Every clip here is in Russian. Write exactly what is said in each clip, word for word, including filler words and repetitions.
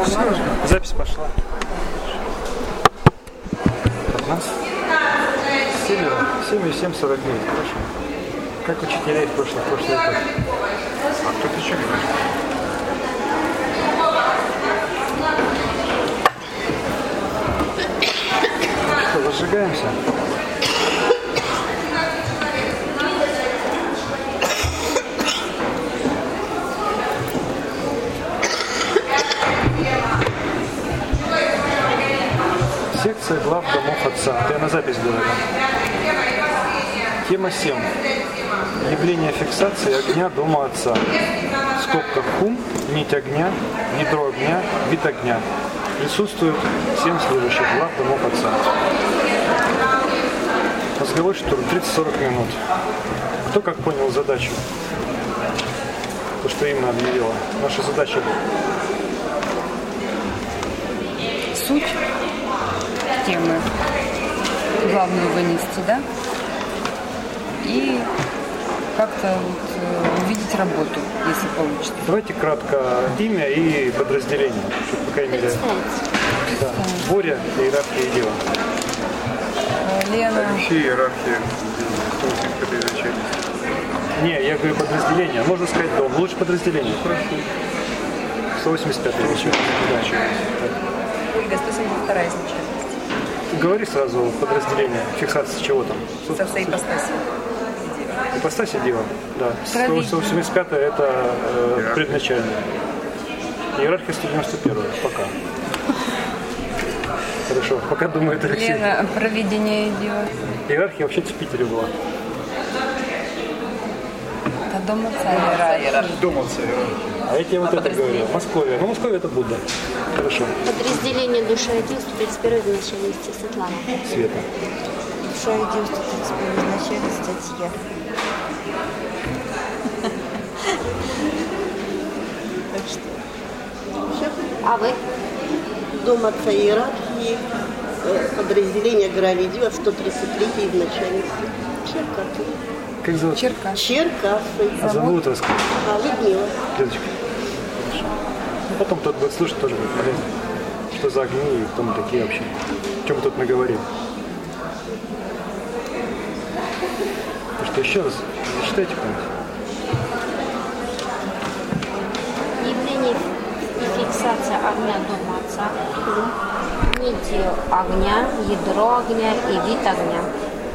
Запись пошла. От нас семь и семь сорок девять. Хорошо. Как учителей в прошлом, в прошлый год. А кто ты еще говоришь? Что, зажигаемся? Секция глав домов отца. Я на запись говорю. Тема семь. Явление фиксации огня дома отца. В скобках кум, нить огня, ядро огня, вид огня. Присутствуют семь служащих глав домов отца. Разговор штурм тридцать-сорок минут. Кто как понял задачу? То, что Инна объявила. Наша задача. Суть темы главную вынести, да? И как-то вот увидеть работу, если получится. Давайте кратко имя и подразделение. Чтобы, по крайней мере, да. Боря, иерархия и дело. Лена. Вообще иерархия. Кто из них это изначально? Не, я говорю подразделение. Можно сказать дом. Лучше подразделение. сто восемьдесят пятое изначально. Ольга, сто семьдесят вторая изначально. Говори сразу подразделение. Фиксация чего там? Со всей ипостаси. Ипостаси дело, да. сто восемьдесят пятое это э, предначальное. Иерархия сто девяносто первая. Пока. Хорошо, пока думает Алексей. Лена, проведение идет. Иерархия вообще-то в Питере была. Это дом отца иерархия. Дом отца иерархия. А я тебе вот это говорю. Московия. Ну, Московия это Будда. Хорошо. Подразделение душа один, сто тридцать первое изначальности Светлана. Света. Душа один, сто тридцать первое изначальности я. Так что. А вы? Дом отца иерархии, подразделение Гравидио, сто тридцать третье изначальности. Черкассы. Как зовут? Черкассы. Черкассы. А зовут вас как? А, Людмила. Деточка. Хорошо. Ну, потом кто-то будет слушать, тоже будет полезно. Что за огни и кто мы такие вообще. О чем мы тут наговорим. Ну что, еще раз, зачитайте кто-нибудь. Явление и фиксация огня дома отца, нити огня, ядро огня и вид огня.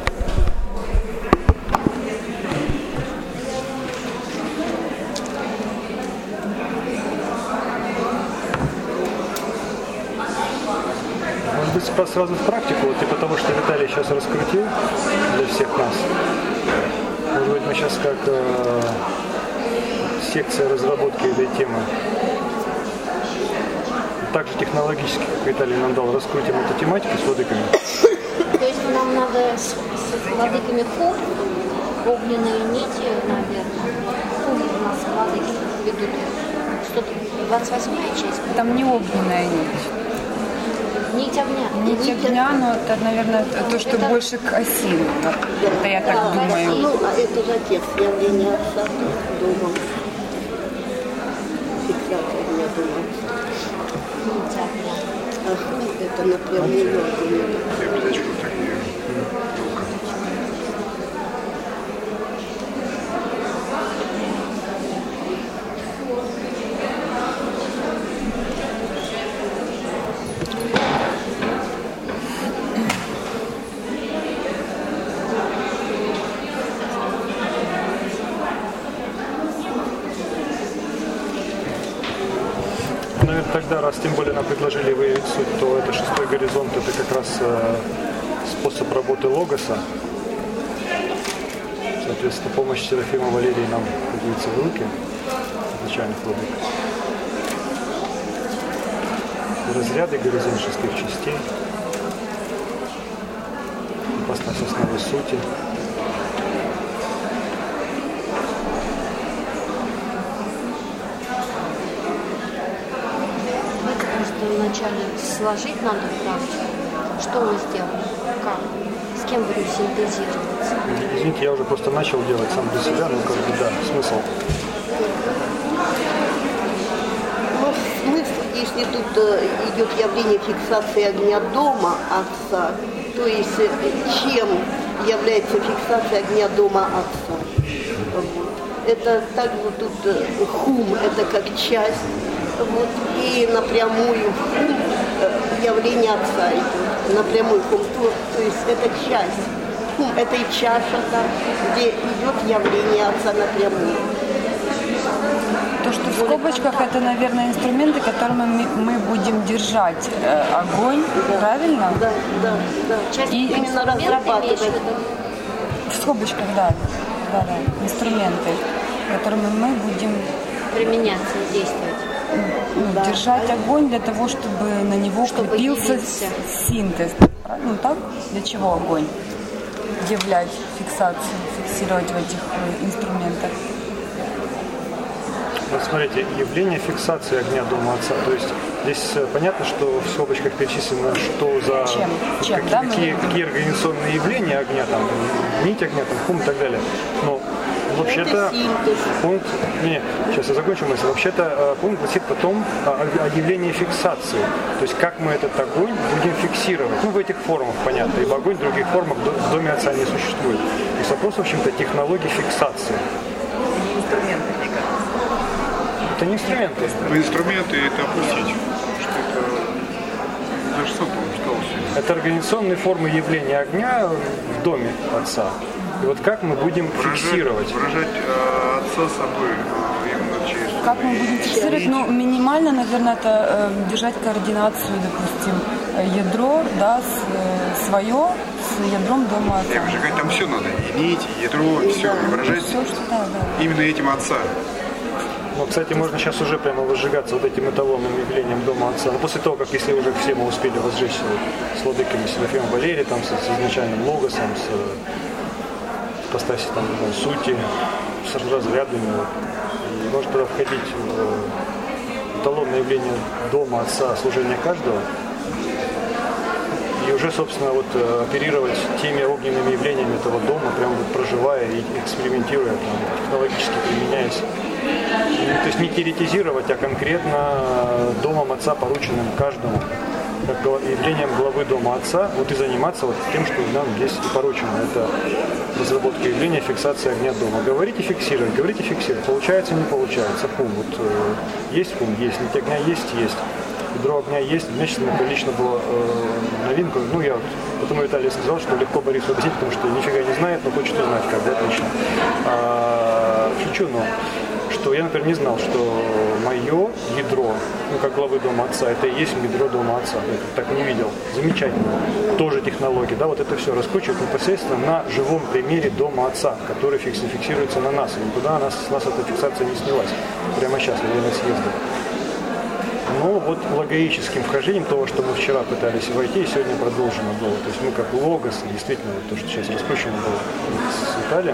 Может быть, сразу в практику, вот типа того, что Виталий сейчас раскрутил для всех нас. Может быть, мы сейчас как э, секция разработки этой темы, также технологически, как Виталий нам дал, раскрутим эту тематику с владыками. То есть нам надо с, с владыками ху, огненные нити, наверное. Ху у нас владыки ведут. сто двадцать восьмая часть. Там не огненная нить. Нить огня. Нить огня, но это, наверное, то, что это... больше к оси. Это я так да, думаю. Ну, а это же отец, явление отца домом. Фиксация у меня дома. Нить огня. А ху это направление огня. Я без очков так не вижу. Наверное, тогда, раз тем более нам предложили выявить суть, то это шестой горизонт, это как раз э, способ работы логоса. Соответственно, помощь Серафима Валерии нам придется в руки изначальных владык. Разряды горизонт шестых частей, ипостась основы сути. Вначале сложить надо практику. Что мы сделали? Как? С кем будем синтезироваться? Извините, я уже просто начал делать сам для себя, но как бы да, смысл. Ну, смысл, если тут э, идет явление фиксации огня дома Отца, то есть э, чем является фиксация огня дома Отца? Вот. Это также тут э, хум, это как часть, вот, и напрямую хум э, явление Отца идет, напрямую хум, то, то есть это часть. Хум, это и чаша, да, где идет явление Отца напрямую. То, что в скобочках, это, наверное, инструменты, которыми мы, мы будем держать э, огонь, Да. правильно? Да, да, да. Часть И именно инструмента разрабатывать. имеешь в виду? В скобочках, да, да, да, инструменты, которыми мы будем Применяться и действовать. ну, Да. держать огонь для того, чтобы на него Чтобы крепился явился. с- синтез. Ну так? Для чего огонь? Являть фиксацию, фиксировать в этих э, инструментах. Вот смотрите, явление фиксации огня дома Отца. То есть здесь э, понятно, что в скобочках перечислено, что за Чем? Чем, какие, да, мы какие, видим? какие организационные явления огня, там, нить огня, там, хум и так далее. Но вообще-то Это синтез. пункт, не, сейчас я закончу мысль. Вообще-то э, пункт гласит потом о, о явлении фиксации. То есть как мы этот огонь будем фиксировать. Ну, в этих формах, понятно, ибо огонь в других формах в до- в доме Отца не существует. То есть вопрос, в общем-то, технологии фиксации. Это не инструменты. Но инструменты это опустить. Что это даже сам, по-моему, сказал сегодня. Это организационные формы явления огня в доме Отца. И вот как мы будем фиксировать? Выражать э, Отца собой э, именно через... Как мы будем фиксировать? Ну, минимально, наверное, это э, держать координацию, допустим, э, ядро, да, с, э, свое с ядром дома Я Отца. выжигать там все надо. И нить, и ядро, и все. И выражать Все, что да, да. именно этим Отца. Ну, кстати, можно сейчас уже прямо возжигаться вот этим эталонным явлением дома Отца. Но после того, как если уже все мы успели возжечься с владыками Серафимом Валерием, там, с, с изначальным логосом, с э, ипостаси там, не знаю, сути, с разрядами. Вот. И можно тогда входить в эталонное явление дома Отца, служения каждого. И уже, собственно, вот э, оперировать теми огненными явлениями этого дома, прямо вот проживая и экспериментируя, там, технологически применяясь. И, то есть не теоретизировать, а конкретно домом Отца, порученным каждому, как гла- явлением главы дома Отца, вот и заниматься вот тем, что нам здесь и поручено. Это разработка явления, фиксация огня дома. Говорить и фиксировать, говорить и фиксировать. Получается, не получается. Хум. Вот, э, есть хум, есть. Нить огня есть, есть. Ядро огня есть. Мне сейчас лично было э, новинку. Ну, я вот, потому Виталий сказал, что легко Борису объяснить, потому что нифига не знает, но хочет узнать, как, да, отлично. А, шучу, но что я, например, не знал, что мое ядро, ну, как главы дома Отца, это и есть ядро дома Отца. Я так не видел. Замечательно. Тоже технология, да, вот это все раскручивать непосредственно на живом примере дома Отца, который фикс- фиксируется на нас. И никуда нас, с нас эта фиксация не снялась. Прямо сейчас, во время съезда. Но вот логоическим вхождением того, что мы вчера пытались войти, и сегодня продолжено было. То есть мы как логос, действительно, вот то, что сейчас раскручено было с Виталием,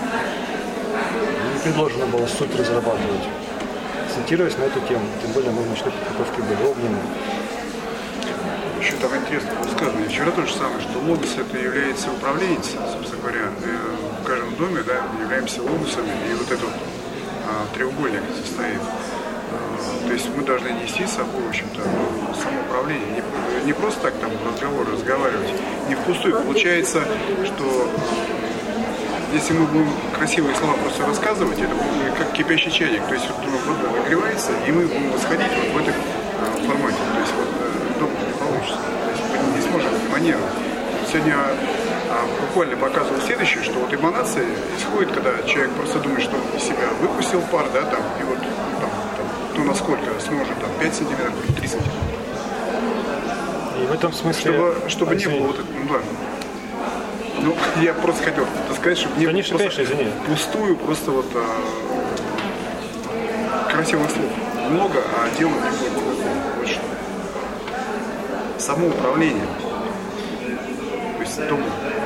не предложено было суть разрабатывать, цитируясь на эту тему. Тем более мы ночные подготовки были огненные. Еще там интересно было сказано. Вчера то же самое, что логос это является управленец, собственно говоря. В каждом доме, да, являемся логосами, и вот этот а, треугольник состоит. А, то есть мы должны нести с собой, в общем-то, самоуправление. Не, не просто так там разговоры разговаривать, не впустую. Получается, что если мы будем красивые слова просто рассказывать, это будет как кипящий чайник. То есть вот вода нагревается, и мы будем восходить вот в этом а, формате. То есть вот э, дома не получится. То есть мы не сможем манировать. Сегодня а, буквально показывал следующее, что вот эманация исходит, когда человек просто думает, что он из себя выпустил пар, да, там, и вот там, там, ну насколько сможет, там, пять сантиметров, три сантиметра. И в этом смысле... Чтобы, чтобы не было вот этого, ну да. Ну, я просто хотел сказать, чтобы не Конечно, было конечно, извини. пустую, просто вот а, красивых слов много, а дела не будет никакого. Вот что. Самоуправление. То есть дома.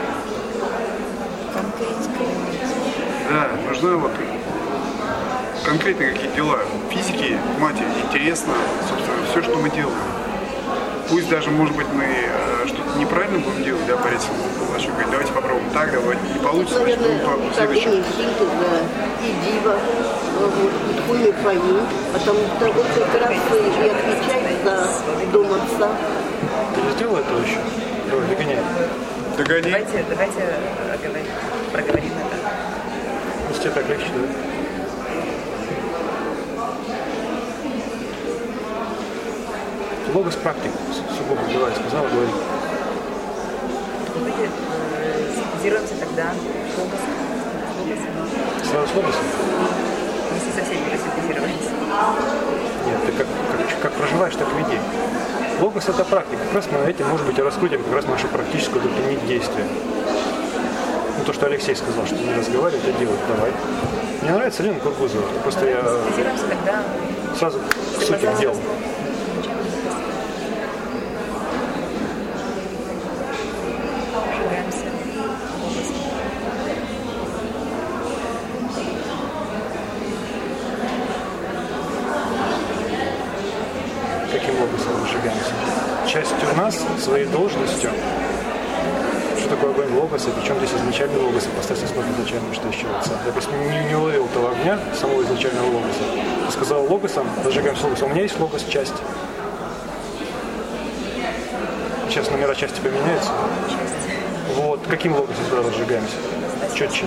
Да, нужна вот конкретные какие-то дела. Физики, матери, интересно, собственно, все, что мы делаем. Пусть даже, может быть, мы э, что-то неправильно будем делать, да, Борис Павлович говорит, давайте попробуем так, давайте не получится, значит, Наверное, будем по- следующим. управление синтеза и дива. вот, Итхуми Фаим, потому что вот как раз и отвечает за дом отца. Ты не сделал этого еще? Давай, догоняй. Догони. Давайте, давайте оговорим, проговорим это. Если тебе так легче, да? Логос практик, сугубо, давай, сказала, говори. Давайте синтезируемся тогда логосом. Логосом. Сразу с логосом? Если со всеми просинтезировались. Нет, ты как, как, как проживаешь, так и веди. Логос – это практика. Как раз мы этим, может быть, и раскрутим как раз нашу практическую нить действия. Ну, то, что Алексей сказал, что не разговаривать, а делать. Давай. Мне нравится Лена Кургузова. Просто я Синтезируемся тогда сразу к сути к делу. сжигаемся логосом. Каким логосом мы сжигаемся? Частью нас, своей должностью. Что такое огонь логоса? Причем здесь изначальный логос, и поставьте смотрит изначально, что еще отца. Я просто не, не уловил того огня, самого изначального логоса. Я сказал логосом, зажигаемся логосом. У меня есть логос часть. Сейчас номера части поменяются. Вот. Каким логосом сразу сжигаемся? Четче.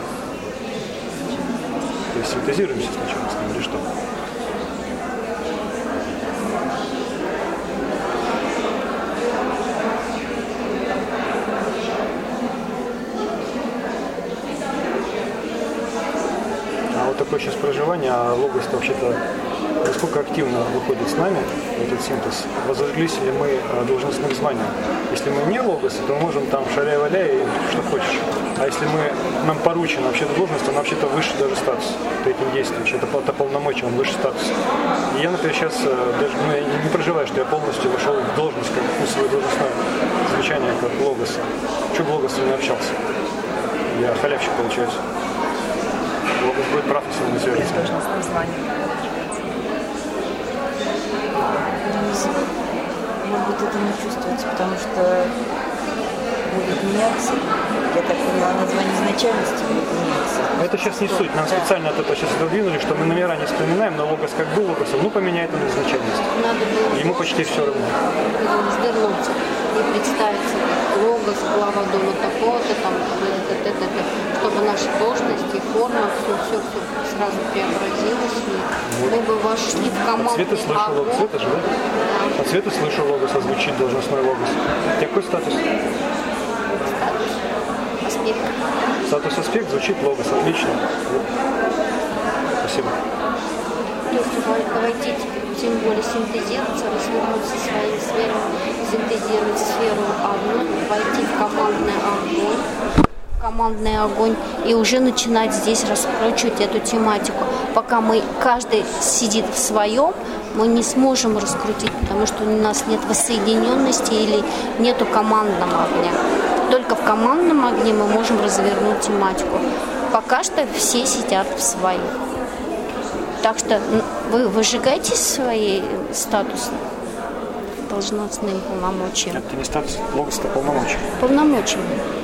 То есть синтезируемся сначала с ним или что? Такое сейчас проживание, а логос вообще-то насколько активно выходит с нами этот синтез, возжглись ли мы должностных званий. Если мы не логосы, то мы можем там шаляй-валяй и что хочешь. А если мы, нам поручена вообще-то должность, она вообще-то выше даже статус этим действием, это, это полномочия, он выше статус. И я, например, сейчас даже ну, я не проживаю, что я полностью вошел в должность, как ну, свое должностное звучание, как логос. Чего бы логосом не общался? Я халявщик получаюсь. Логос будет прав, если не связан. Без должностным званием. Может быть, это не чувствуется, потому что будет меняться. Я так поняла, название изначальности будет меняться. Это сейчас не суть. Нам да. специально от этого сейчас отодвинули, что мы номера не вспоминаем, но логос как был логосом, ну поменяет он изначальность. Ему почти все равно. Развернуться и представиться логос, глава дома такого-то, там, это, это, это, чтобы наша должность и форма, все, все, все сразу преобразилось. Вот. Мы бы вошли в команду. От Светы слышал логос, Света же, да? От Светы слышал логос, озвучить должностной логос. Какой статус? Статус. Аспект. Статус аспект звучит логос, отлично. Вот. Спасибо. То есть войти, тем более синтезироваться, развернуться своими сферами, синтезировать сферу одну, войти в командный огонь, командный огонь и уже начинать здесь раскручивать эту тематику. Пока мы каждый сидит в своем, мы не сможем раскрутить, потому что у нас нет воссоединенности или нету командного огня. Только в командном огне мы можем развернуть тематику. Пока что все сидят в своих. Так что вы выжигаете свои статусы должностным полномочиям. Это не статус, логос, это полномочия. Полномочиями.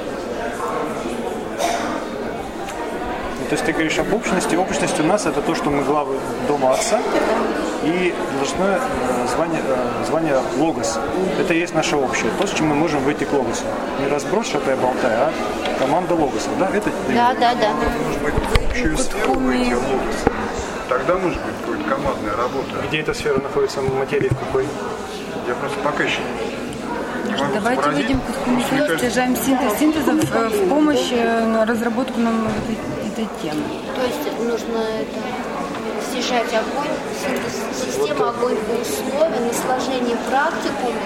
Ну, то есть ты говоришь об общности. Общность у нас это то, что мы главы дома отца. И должностное э, звание, э, звание логос. Это и есть наше общее. То, с чем мы можем выйти к логосу. Не разброс, что я болтаю, а команда логосов. Да, это Да, да, да. Может быть, в общую сферу выйти в логос. Тогда может быть какая-то командная работа. Где эта сфера находится в материи, в какой? Я просто пока еще не могу Давайте сообразить. выйдем к стяжаем синтез, синтеза в, в помощь на разработку нам этой, этой темы. То есть нужно это, снижать огонь, синтез, система огонь по условиям, на сложение практикума.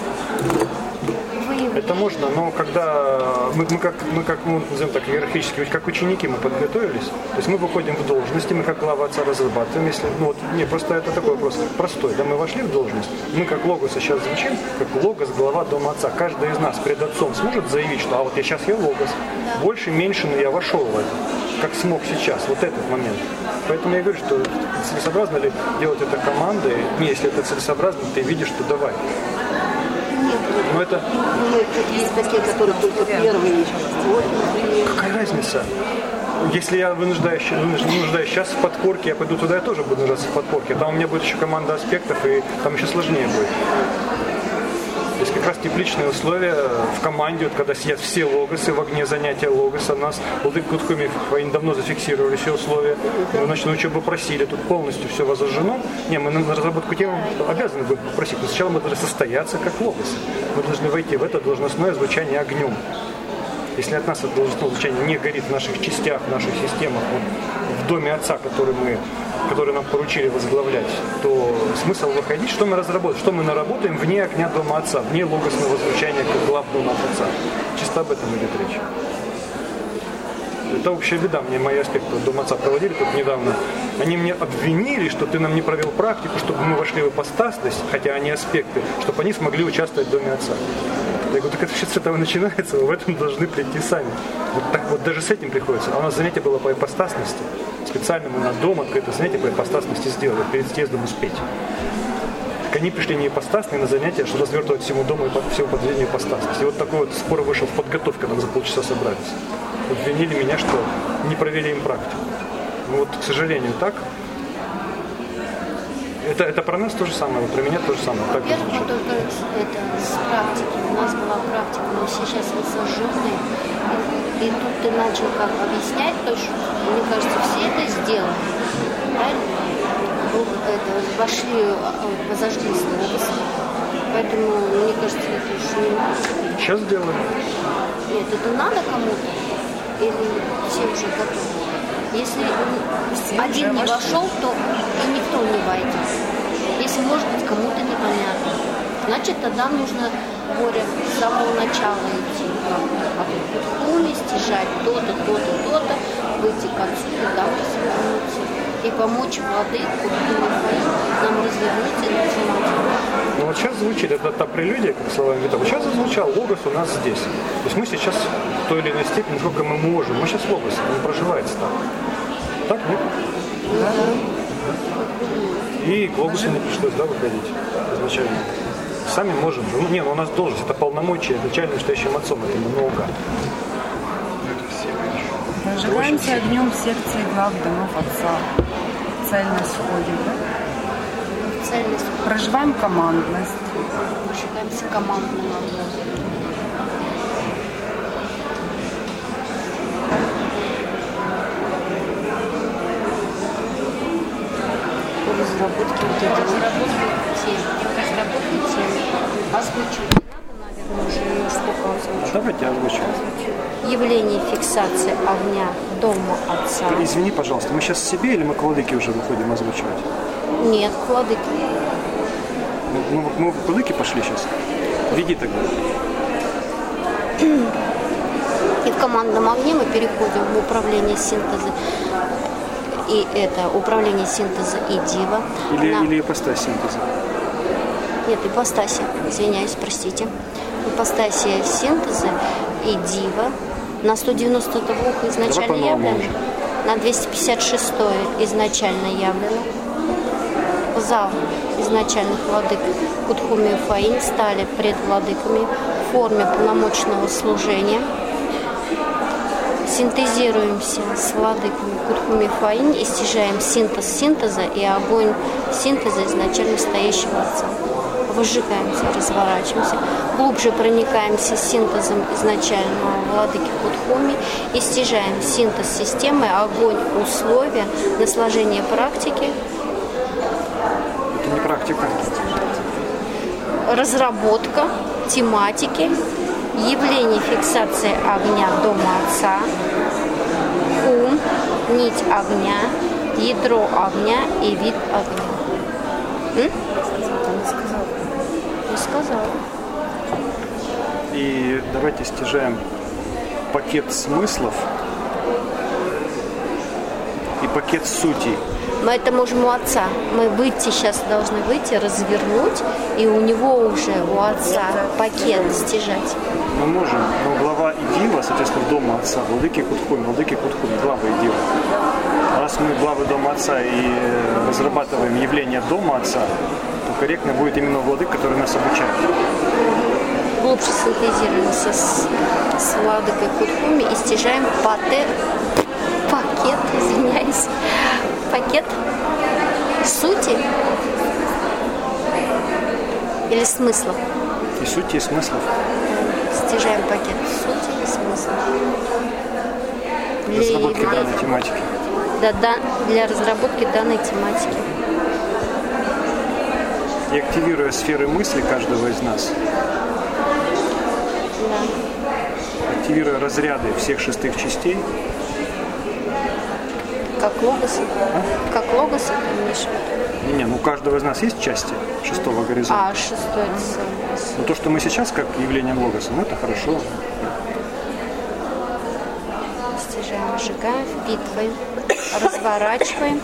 Это можно, но когда мы, мы как, мы как ну, назовем так, иерархически, как ученики мы подготовились, то есть мы выходим в должности, мы как глава отца разрабатываем, если, ну вот, не, просто это такой вопрос простой, да, мы вошли в должность, мы как логоса сейчас звучим, как логос, глава дома отца, каждый из нас пред отцом сможет заявить, что а вот я сейчас я логос, да. Больше, меньше, но я вошел в это, как смог сейчас, вот этот момент. Поэтому я говорю, что целесообразно ли делать это командой, не, если это целесообразно, ты видишь, что давай. Но это... Ну, есть такие, которые только первые. Вот, какая разница? если я вынуждаюсь, вынуждаюсь сейчас в подкорке, я пойду туда, я тоже буду нуждаться в подкорке. Там у меня будет еще команда аспектов, и там еще сложнее будет. То есть как раз тепличные условия в команде, вот, когда сидят все логосы, в огне занятия логоса, нас Владыка Кутхуми давно зафиксировали все условия. Мы ночную учебу просили, тут полностью все возожжено. Не, мы на разработку темы обязаны будем попросить, но сначала мы должны состояться как логосы. Мы должны войти в это должностное звучание огнем. Если от нас это должностное звучание не горит в наших частях, в наших системах, вот, в доме Отца, который, мы, который нам поручили возглавлять, то смысл выходить, что мы разработаем, что мы наработаем вне огня дома Отца, вне логосного звучания как глав дома Отца. Чисто об этом идет речь. Это общая беда. Мне мои аспекты Дом Отца проводили тут недавно. Они мне обвинили, что ты нам не провел практику, чтобы мы вошли в ипостасность, хотя они аспекты, чтобы они смогли участвовать в Доме Отца. Я говорю, так это все с этого начинается, вы в этом должны прийти сами. Вот так вот даже с этим приходится. А у нас занятие было по ипостасности. Специально мы на дом открытое занятие по ипостасности сделали, перед съездом успеть. Так они пришли не ипостасные на занятия, что развертывать всему дому и всему подведению ипостасности. И вот такой вот спор вышел в подготовке, нам за полчаса собрались. Обвинили меня, что не провели им практику. Ну вот, к сожалению, так. Это, это про нас то же самое, вот про меня то же самое. Так Во-первых, мы только это с практики. У нас была практика, но сейчас мы сожженные. И, и тут ты начал как объяснять, то, что, мне кажется, все это сделали. Правильно? Ну, это, вошли, возожгли логосы. Поэтому, мне кажется, это уже не надо. Сейчас сделаем. Нет, это надо кому-то? Или все уже готовы? Если один не вошел, то и никто не войдет. Если, может быть, кому-то непонятно, значит, тогда нужно, Боря, с самого начала идти в кухне, стяжать то-то, то-то, то-то, выйти к отцу, и там развернуться. И помочь Владыку нам развернуться и начинать. Ну вот сейчас звучит, это та прелюдия, как словами Витала. Сейчас зазвучал логос у нас здесь. То есть мы сейчас в той или иной степени, насколько мы можем, мы сейчас логос, он проживается там. Так, нет? Да. И к логосу не пришлось, да, выходить изначально. Сами можем. Ну, не, ну у нас должность, это полномочия начальным настоящим отцом, это много. Разжигаемся огнем секции глав домов Отца. Цельность входим, да? Цельность. Проживаем командность. Прожигаемся командным огнем. Разработки вот этой разработки темы. Разработки темы. Озвучивать не надо, наверное, уже сколько озвучивать. Давайте озвучим. Явление фиксации огня дома Отца. Извини, пожалуйста, мы сейчас себе или мы к Владыке уже выходим озвучивать? Нет, к Владыке. Ну, мы, мы к Владыке пошли сейчас. Веди тогда. И в командном огне мы переходим в управление синтеза. И это управление синтеза и дива. Или, На... или ипостась синтеза. Нет, ипостаси, извиняюсь, простите. Ипостаси синтеза и дива на сто девяносто два изначально явлено, на двести пятьдесят шесть изначально явлено. В зал изначальных владык Кутхуми и Фаинь стали пред владыками в форме полномочного служения. Синтезируемся с владыками Кутхуми и Фаинь и стяжаем синтез синтеза и огонь синтеза изначально стоящего Отца. Выжигаемся, разворачиваемся, глубже проникаемся синтезом изначального владыки Кутхуми и стяжаем синтез системы, огонь, условия на сложение практики. Это не практика. Разработка тематики, явление фиксации огня дома Отца, ум, нить огня, ядро огня и вид огня. М? Не сказала. И давайте стяжаем пакет смыслов и пакет сутей. Мы это можем у Отца. Мы выйти сейчас должны выйти, развернуть, и у него уже, у Отца, пакет стяжать. Мы можем, но глава и дива, соответственно, дома Отца, владыки Кутхуми, владыки Кутхуми, глава и дива. Раз мы главы дома Отца и разрабатываем явление дома Отца, то корректно будет именно владык, который нас обучает. Глубже синтезируемся с, с владыкой Кутхуми и стяжаем пате Пакет, извиняюсь. Пакет сути или смыслов? И сути, и смыслов. Стяжаем пакет сути и смыслов. Для Разработки явления- данной тематики. Да, да, для разработки данной тематики. И активируя сферы мысли каждого из нас, Да. активируя разряды всех шестых частей, Как логосы. Как логосы, ты имеешь в виду? не, ну у каждого из нас есть части шестого горизонта. А, шестой это самое. Но то, что мы сейчас как явление логоса, ну это хорошо. Стяжаем, сжигаем, впитываем, разворачиваем.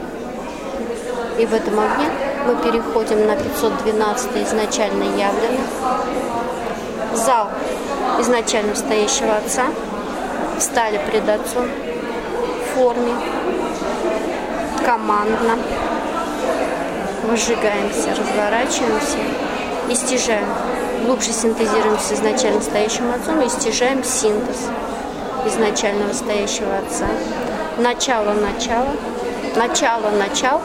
И в этом огне мы переходим на пятьсот двенадцатый изначально явленный зал изначально стоящего Отца. Встали пред Отцом в форме, командно. Выжигаемся, разворачиваемся и стяжаем. Глубже синтезируемся с изначально стоящим Отцом и стяжаем синтез изначального стоящего Отца. Начало, начало, начало, начало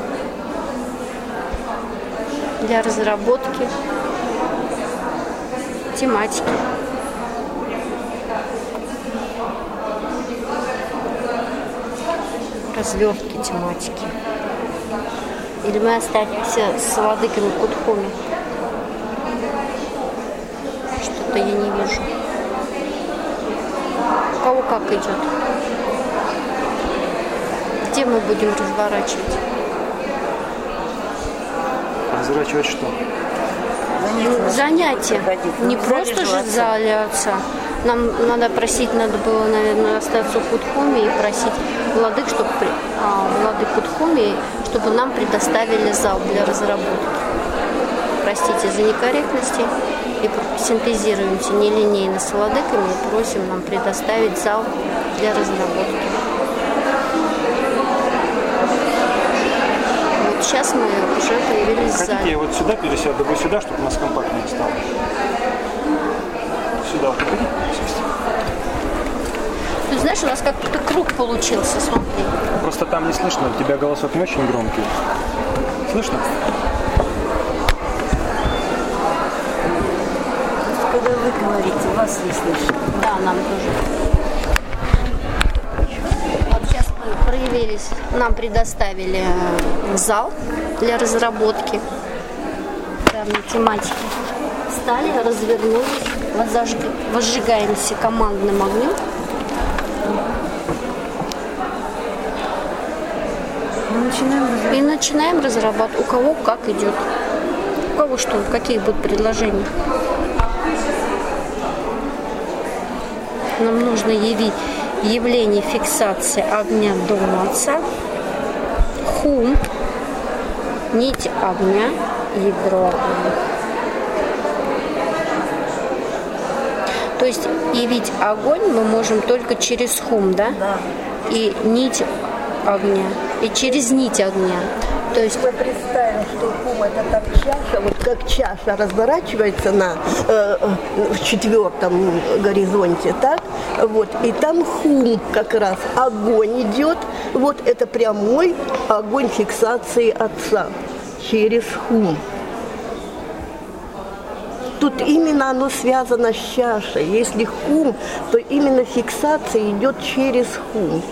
для разработки тематики. Развертки тематики. Или мы останемся с владыками Кутхуми? Что-то я не вижу. У кого как идет? Где мы будем разворачивать? Разворачивать что? Занятия. Не просто же в зале Отца. Нам надо просить, надо было, наверное, остаться в Кутхуме и просить владык, чтобы, а, владык Кутхуми, чтобы нам предоставили зал для разработки. Простите за некорректности. И синтезируемся нелинейно с владыками и просим нам предоставить зал для разработки. Вот сейчас мы уже появились в Хотите, зале. я вот сюда пересяду, вы сюда, чтобы у нас компактнее стало? Сюда вот хотите сесть? Ты знаешь, у нас как-то круг получился, смотри. Просто там не слышно, у тебя голосок не очень громкий. Слышно? Когда вы говорите, вас не слышно. Да, нам тоже. Вот сейчас мы проявились, нам предоставили зал для разработки данной тематики. Встали, развернулись, возжиг- возжигаемся командным огнем. И начинаем разрабатывать. У кого как идет. У кого что, какие будут предложения. Нам нужно явить явление фиксации огня Дома Отца, хум, нить огня, ядро огня. То есть явить огонь мы можем только через хум, да? Да. И нить огня, и через нить огня. То есть Мы представим, что хум это как чаша, вот как чаша разворачивается на э, в четвертом горизонте, так? Вот, и там хум как раз, огонь идет, вот это прямой огонь фиксации Отца через хум. Тут именно оно связано с чашей. Если хум, то именно фиксация идет через хум.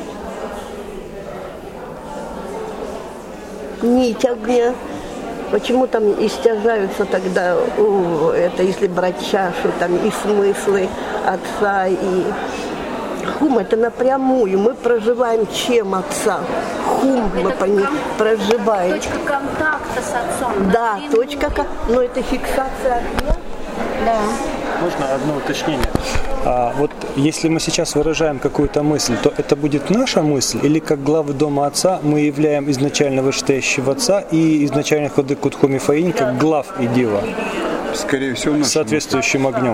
Нить огня. Почему там истяжаются тогда, о, это если брать чашу, там и смыслы Отца, и хум это напрямую. Мы проживаем чем Отца? Хум мы по ней проживаем. точка контакта с Отцом. Да, напрямую. точка, кон- но это фиксация огня. Да. Можно одно уточнение? А, вот если мы сейчас выражаем какую-то мысль, то это будет наша мысль, или как главы Дома Отца мы являем изначально вышестоящего Отца и изначально ходы Кутхуми Фаинь как глав и дива Скорее всего, наш. с соответствующим огнем?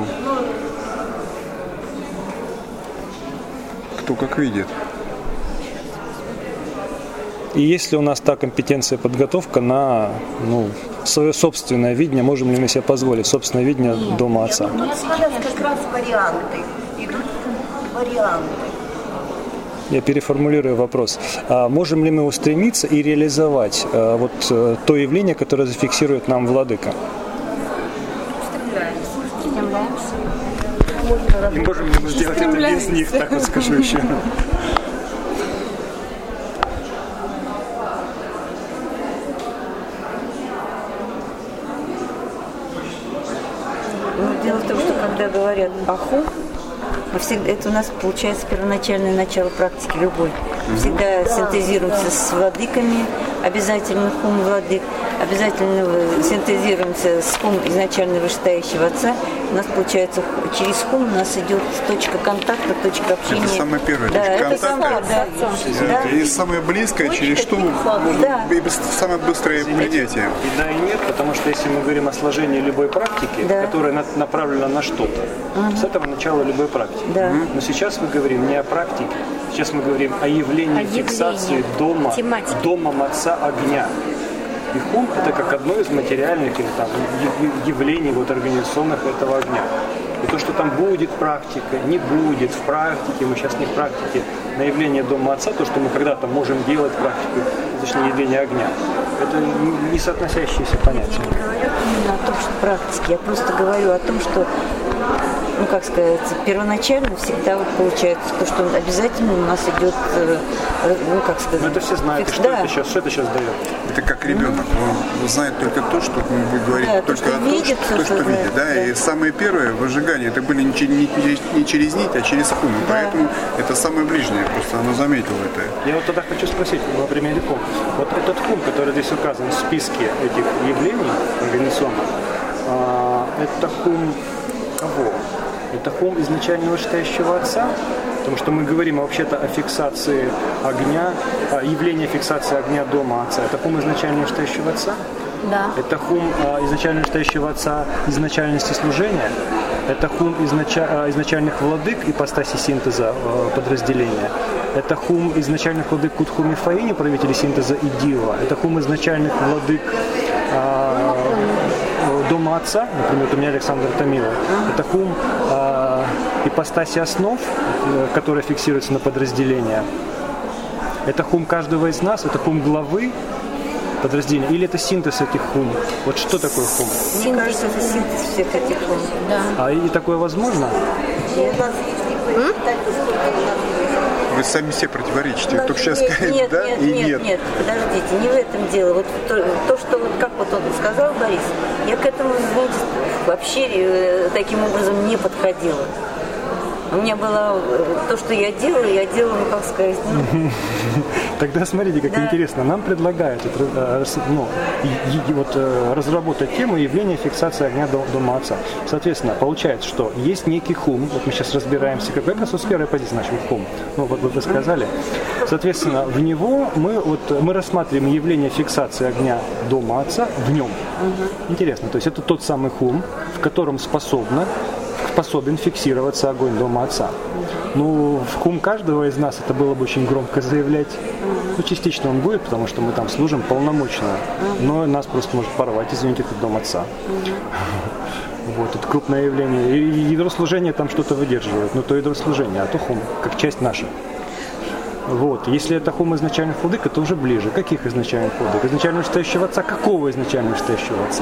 Кто как видит. И есть ли у нас та компетенция, подготовка на ну, свое собственное видение, можем ли мы себе позволить собственное видение Дома Отца? У нас сейчас как раз варианты. Идут варианты. Я переформулирую вопрос. А можем ли мы устремиться и реализовать а, вот а, то явление, которое зафиксирует нам Владыка? И можем ли мы сделать это без них, так вот скажу еще. Дело в том, что когда говорят о хум, всегда, это у нас получается первоначальное начало практики любой. Всегда синтезируемся с владыками, обязательно хум владык, обязательно синтезируемся с хум изначально вышестоящего отца. У нас получается через хум у нас идет точка контакта, точка общения. Это самая первая да, точка это контакта. Самое, да. Да. И самое близкое, через что можно да. самое быстрое принятие. И да, и нет, потому что если мы говорим о сложении любой практики, да. которая на, направлена на что-то, угу. с этого начала любой практики. Да. Но сейчас мы говорим не о практике, сейчас мы говорим о явлении о фиксации дома, домом Отца огня. И хум – это как одно из материальных или там, явлений вот, организационных этого огня. И то, что там будет практика, не будет в практике, мы сейчас не в практике, на явление Дома Отца, то, что мы когда-то можем делать практику, точнее, явление огня, это не соотносящиеся понятия. Я не говорю именно о том, что практики, я просто говорю о том, что, ну, как сказать, первоначально всегда вот получается то, что обязательно у нас идет, ну, как сказать... Ну, это все знают, фикс... что, да. это сейчас, что это сейчас дает? Это как ребенок, он, он знает только то, что он будет говорить, да, только то, что о том, видит, что, то, что знает, видит. Да? Да. И самое первое выжигание, это были не, не, не через нить, а через хум. Да. Поэтому это самое ближнее, просто она заметила это. Я вот тогда хочу спросить, во примере хум. Вот этот хум, который здесь указан в списке этих явлений организационных, это хум кого? Это хум изначально вышестоящего Отца? Потому что мы говорим вообще-то о фиксации огня, о явлении фиксации огня Дома Отца. Это хум изначально вышестоящего Отца? Да. Это хум изначально вышестоящего Отца изначальности служения? Это хум изнача... изначальных владык ипостаси синтеза подразделения? Это хум изначальных владык Кутхуми Фаини, правителей синтеза и Дива? Это хум изначальных владык а, Дома Отца, например, у меня Александр Томилов. Это хум а, ипостаси основ, которая фиксируется на подразделение. Это хум каждого из нас, это хум главы подразделения, или это синтез этих хум? Вот что такое хум? Мне кажется, это синтез всех этих хум. Да. А и такое возможно? Вы сами себе противоречите. Нет, Только сейчас нет, сказать нет, да нет, и нет, нет. нет, подождите, не в этом дело. Вот то, то, что вот как вот он сказал, Борис, я к этому, знаете, вообще таким образом не подходила. У меня было то, что я делала, я делала, ну, как сказать, ну... Тогда смотрите, как да. интересно. Нам предлагают ну, и, и, вот, разработать тему явления фиксации огня Дома Отца. Соответственно, получается, что есть некий хум, вот мы сейчас разбираемся, как это с первой позиции начнем хум, ну вот вы сказали. Соответственно, в него мы, вот, мы рассматриваем явление фиксации огня Дома Отца в нем. Интересно, то есть это тот самый хум, в котором способно способен фиксироваться огонь Дома Отца. Ну, в хум каждого из нас это было бы очень громко заявлять. Ну, частично он будет, потому что мы там служим полномочно. Но нас просто может порвать, извините, этот Дом Отца. Вот, это крупное явление. И ядро служения там что-то выдерживает. Ну, то ядро служения, а то хум, как часть наша. Вот. Если это хум изначальных владык, это уже ближе. Каких изначальных владык? Изначально вышестоящего Отца? Какого изначально вышестоящего Отца?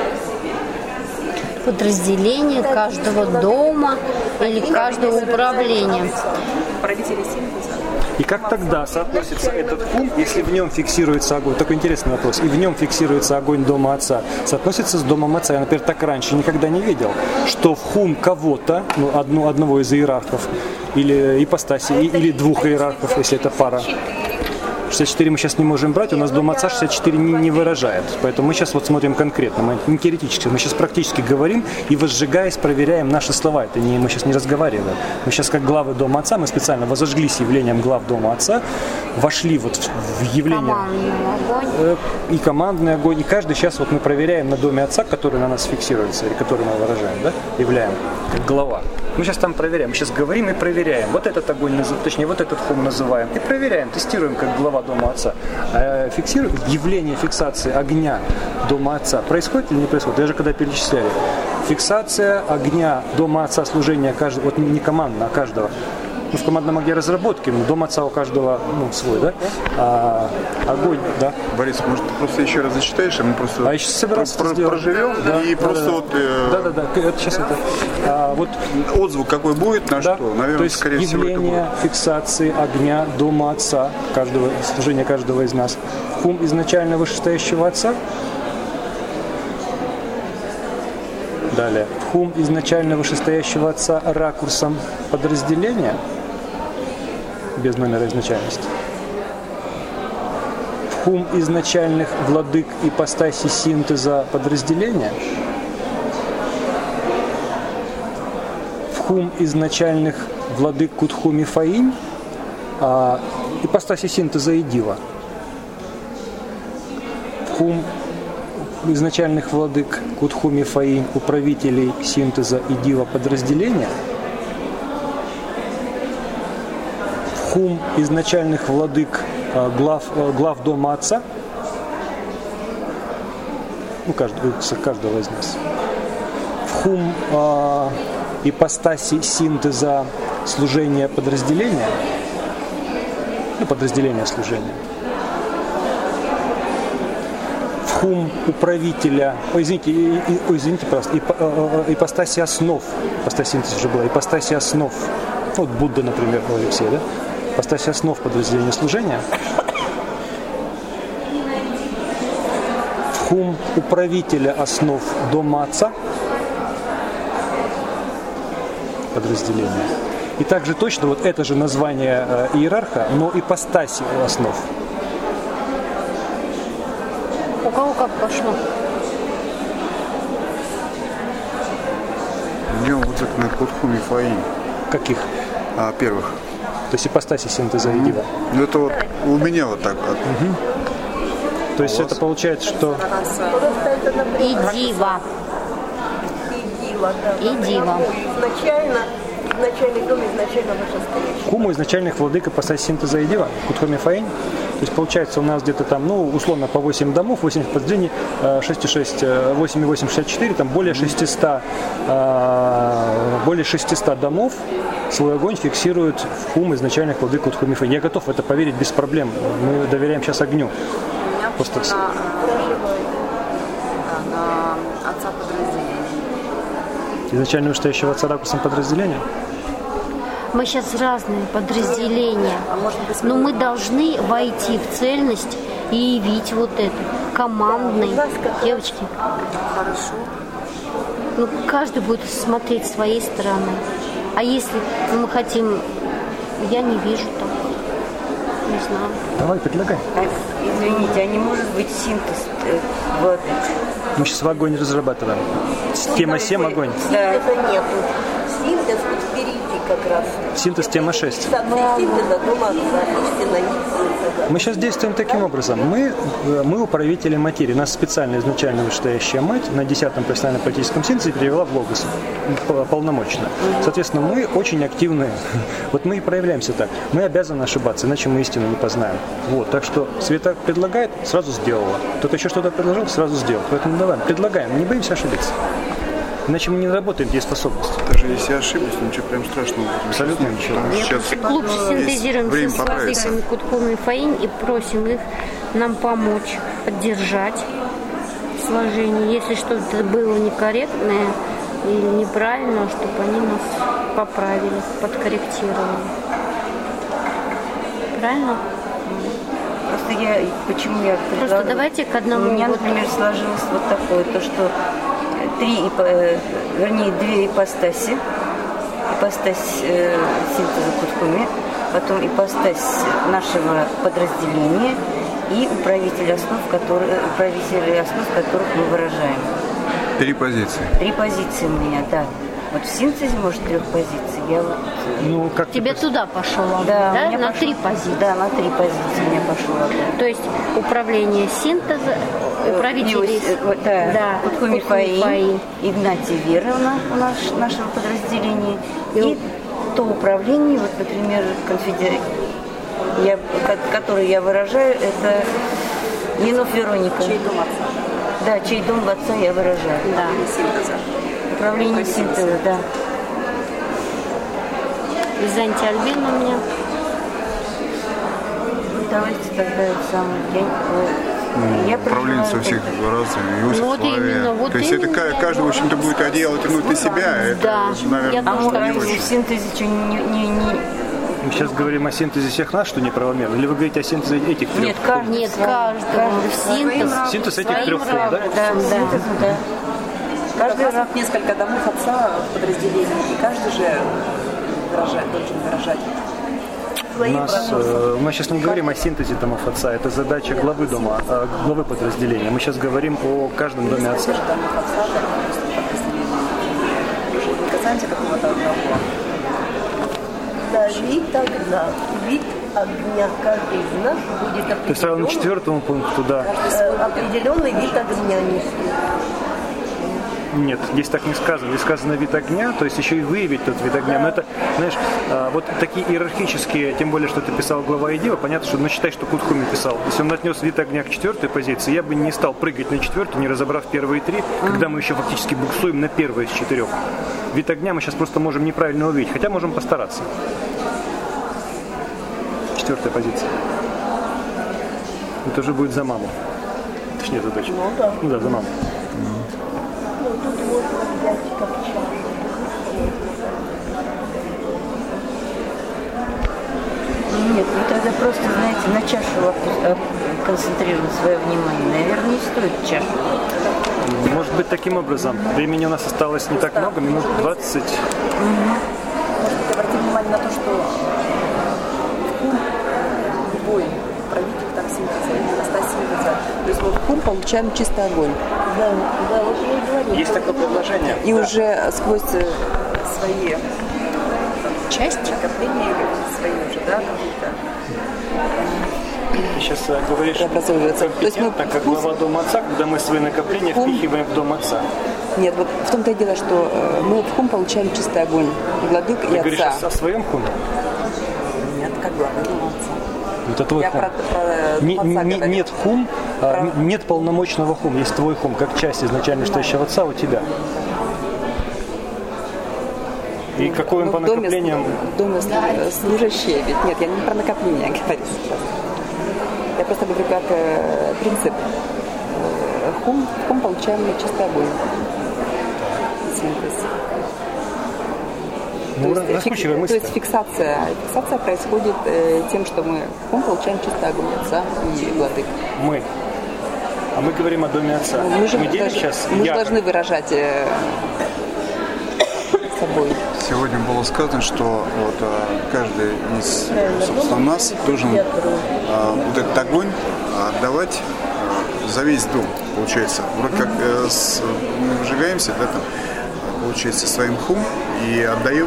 Подразделение каждого дома или каждого управления. Правители синтеза. И как тогда соотносится этот хум, если в нем фиксируется огонь? Такой интересный вопрос. И в нем фиксируется огонь Дома Отца. Соотносится с Домом Отца. Я, например, так раньше никогда не видел, что в хум кого-то, ну, одну, одного из иерархов, или ипостаси, или двух иерархов, если это пара. шестьдесят четыре мы сейчас не можем брать, у нас Дом Отца шестьдесят четыре не, не выражает. Поэтому мы сейчас вот смотрим конкретно, мы не теоретически, мы сейчас практически говорим и, возжигаясь, проверяем наши слова. Это не, мы сейчас не разговариваем. Мы сейчас как главы Дома Отца, мы специально возожглись явлением глав Дома Отца, вошли вот в, в явление э, и командный огонь. И каждый сейчас вот мы проверяем на Доме Отца, который на нас фиксируется, и который мы выражаем, да, являем как глава. Мы сейчас там проверяем, мы сейчас говорим и проверяем. Вот этот огонь, точнее, вот этот хум называем. И проверяем, тестируем как глава Дома Отца. А фиксируем явление фиксации огня Дома Отца. Происходит или не происходит? Даже когда перечисляли. Фиксация огня Дома Отца, служения каждого, вот не командно, а каждого. ну, в командном огне разработки, ну, дом отца у каждого ну, свой, да? А, огонь, да. Борис, может, ты просто еще раз зачитаешь, и мы просто а еще собирался про- про- проживем да, и да, просто да, вот... Э... Да, да, да, это, сейчас это... А, вот, отзвук какой будет, на да, что? Наверное, то есть скорее всего, это явление будет. фиксации огня дома отца, каждого, служения каждого из нас. Хум изначально вышестоящего отца. Далее. Хум изначально вышестоящего отца ракурсом подразделения, без номера изначальности. Хум изначальных владык ипостаси синтеза подразделения. Хум изначальных владык Кутхуми Фаинь, а, ипостаси синтеза и дива. Хум изначальных владык Кутхуми Фаинь, управителей синтеза и дива подразделения. Хум изначальных владык а, глав, а, глав дома отца, ну, каждого, каждого из нас. В хум а, ипостаси синтеза служения подразделения, ну, подразделения служения. В хум управителя, ой, извините, и, и, ой, извините, просто, ип, э, э, ипостаси основ, ипостаси синтеза уже была, ипостаси основ, ну, вот Будда, например, у Алексея, да? Ипостаси основ подразделения служения. В хум управителя основ дома отца, подразделения. И также точно вот это же название э, иерарха, но ипостаси основ. У кого как пошло? У него вот это на Кутхуми Фаинь. Каких? А, первых. То есть ипостаси синтеза и дива. Ну это вот у меня вот так вот. Угу. То есть это получается, что... И дива. И дива. Изначально, изначальный дом изначально вышестоящий. Хуму изначальных владык ипостаси синтеза и дива. Кутхуми Фаинь. То есть получается у нас где-то там, ну, условно по восемь домов, восемь подразделений, шесть и шесть, восемь и восемь, шестьдесят четыре, там более шестисот, более шестисот домов свой огонь фиксирует в хум изначальных владык Кутхуми Фаинь. Я готов в это поверить без проблем. Мы доверяем сейчас огню. Просто... На, на отца подразделения. Изначально вышестоящего отца ракурсом подразделения? Мы сейчас разные подразделения, но мы должны войти в цельность и явить вот это командный. Девочки, Хорошо. ну каждый будет смотреть с своей стороны. А если мы хотим, я не вижу там, не знаю. Давай, предлагай. А, извините, а не может быть синтез э, владык? Мы сейчас в огонь разрабатываем. Тема семь огонь. Да. Синтеза нету. Синтез вот впереди как раз. Синтез тема шесть. Фиксация синтеза дома отца, истинно не. Мы сейчас действуем таким образом. Мы, мы управители материи. Нас специально изначально вышестоящая мать на десятом профессионально-практическом синтезе перевела в логос полномочно. Соответственно, мы очень активны. Вот мы и проявляемся так. Мы обязаны ошибаться, иначе мы истину не познаем. Вот. Так что Света предлагает, сразу сделала. Кто-то еще что-то предложил, сразу сделал. Поэтому давай, предлагаем, не боимся ошибиться. Иначе мы не работаем дееспособности. Даже если я ошиблюсь, ничего прям страшного. Абсолютно ничего. Сейчас Глубже синтезируем время с поправиться. владыками Кутхуми Фаинь и просим их нам помочь, поддержать сложение. Если что-то было некорректное или неправильно, чтобы они нас поправили, подкорректировали. Правильно? Просто я, почему я Просто предлагаю? давайте к одному. У меня, вот. например, сложилось вот такое, то, что три, ипо- вернее, две ипостаси. Ипостась э, синтеза Кутхуми, потом ипостась нашего подразделения и управитель основ, которые, управители основ, которых мы выражаем. Три позиции. Три позиции у меня, да. Вот в синтезе, может, трех позиций. Я вот... Ну, как Тебе туда пошел огонь, Да, да? у меня На пошел- три позиции. Да, на три позиции у меня пошел огонь. То есть управление синтеза, управители... Да, Да, Кутхуми Кутхуми Фаинь, Фаинь. Игнатий Веровна у нас, нашего подразделения. И то управление, вот, например, конфедер... я, ко- которое я выражаю, это Нинов Вероника. Чей дом отца? Да, чей дом в отца я выражаю. Да. Синтеза. Управление синтеза, да. Византий Альбин у меня. Давайте тогда самый день. Я Управленцы у всех разные, Иосиф, Вот Флавия. именно, вот То есть это именно. каждый, в общем-то, будет одеяло тянуть на себя, а это, Да. наверное, Я А тоже может, не они очень. в синтезе что не, не, не... Мы сейчас говорим о синтезе всех нас, что неправомерно? Или вы говорите о синтезе этих трех? Нет, каждый. Нет, каждому синтез. Синтез этих своим трех форм, да? ракурсом. Да, да, да. Каждый раз несколько домов отца в подразделении, и каждый же выражает, должен выражать. У нас, э, мы сейчас не говорим о синтезе домов отца, это задача главы дома, э, главы подразделения. Мы сейчас говорим о каждом доме отца. Домов отца, да, подразделения. Уже не касаемся какого-то одного. Да, вид огня. Вид огня каждый из нас будет Ты сразу на определенный, четвертому пункту, да. э, определенный вид огня нести. Нет, здесь так не сказано. Здесь сказано вид огня, то есть еще и выявить тот вид огня. Но это, знаешь, а, вот такие иерархические, тем более, что ты писал глава Идива, понятно, что, ну, считай, что Кутхуми писал. Если он отнес вид огня к четвертой позиции, я бы не стал прыгать на четвертую, не разобрав первые три, когда мы еще фактически буксуем на первой из четырех. Вид огня мы сейчас просто можем неправильно увидеть, хотя можем постараться. Четвертая позиция. Это уже будет за маму. Точнее, за дочь. Ну да. Ну да, за маму. Ну, тут можно взять как чашу. Нет, ну тогда просто, знаете, на чашу опу- оп- концентрировать свое внимание. Наверное, не стоит чашу. Может быть, таким образом. Времени у нас осталось не так много, минут двадцать. Может быть, обратим внимание на то, что в хум любой правитель там синтеза, или раста синтеза. То есть мы в хум получаем чистый огонь. Да, да, вот я и говорю. Есть такое предложение. И уже сквозь э, свои части, накопления свои уже, да, какие-то. Ты сейчас э, говоришь Преобразовывается. То есть мы компетентно, как вкус- глава Дома Отца, когда мы свои накопления Хум. впихиваем в Дом Отца. Нет, вот в том-то и дело, что э, мы в хум получаем чистый огонь владык Ты и говоришь отца. о, о своем хуме? Нет, как глава Дома отца. Это твой Я хум. про, про Не- Дом отца не- говорю. нет хум, а, Про- н- нет полномочного хум, есть твой хум, как часть изначально стоящего отца у тебя. И какой он Ну, по в доме, накоплениям? в доме слу- служащие, ведь нет, я не про накопление говорю сейчас. Я просто говорю как э, принцип. Э, Хум, в хум получаем чистый огонь. Синтез. Ну, То есть, раскручивай фик- мысль. то есть фиксация. Фиксация происходит э, тем, что мы в хум получаем чистый огонь отца и владык. Мы. А мы говорим о Доме Отца. Мы же делим должны- сейчас мы же я. должны выражать э, собой. Сегодня было сказано, что вот а, каждый из, собственно, нас должен а, вот этот огонь отдавать а, за весь дом, получается. Вроде как э, с- мы выжигаемся, да, там, получается, своим хум и отдаем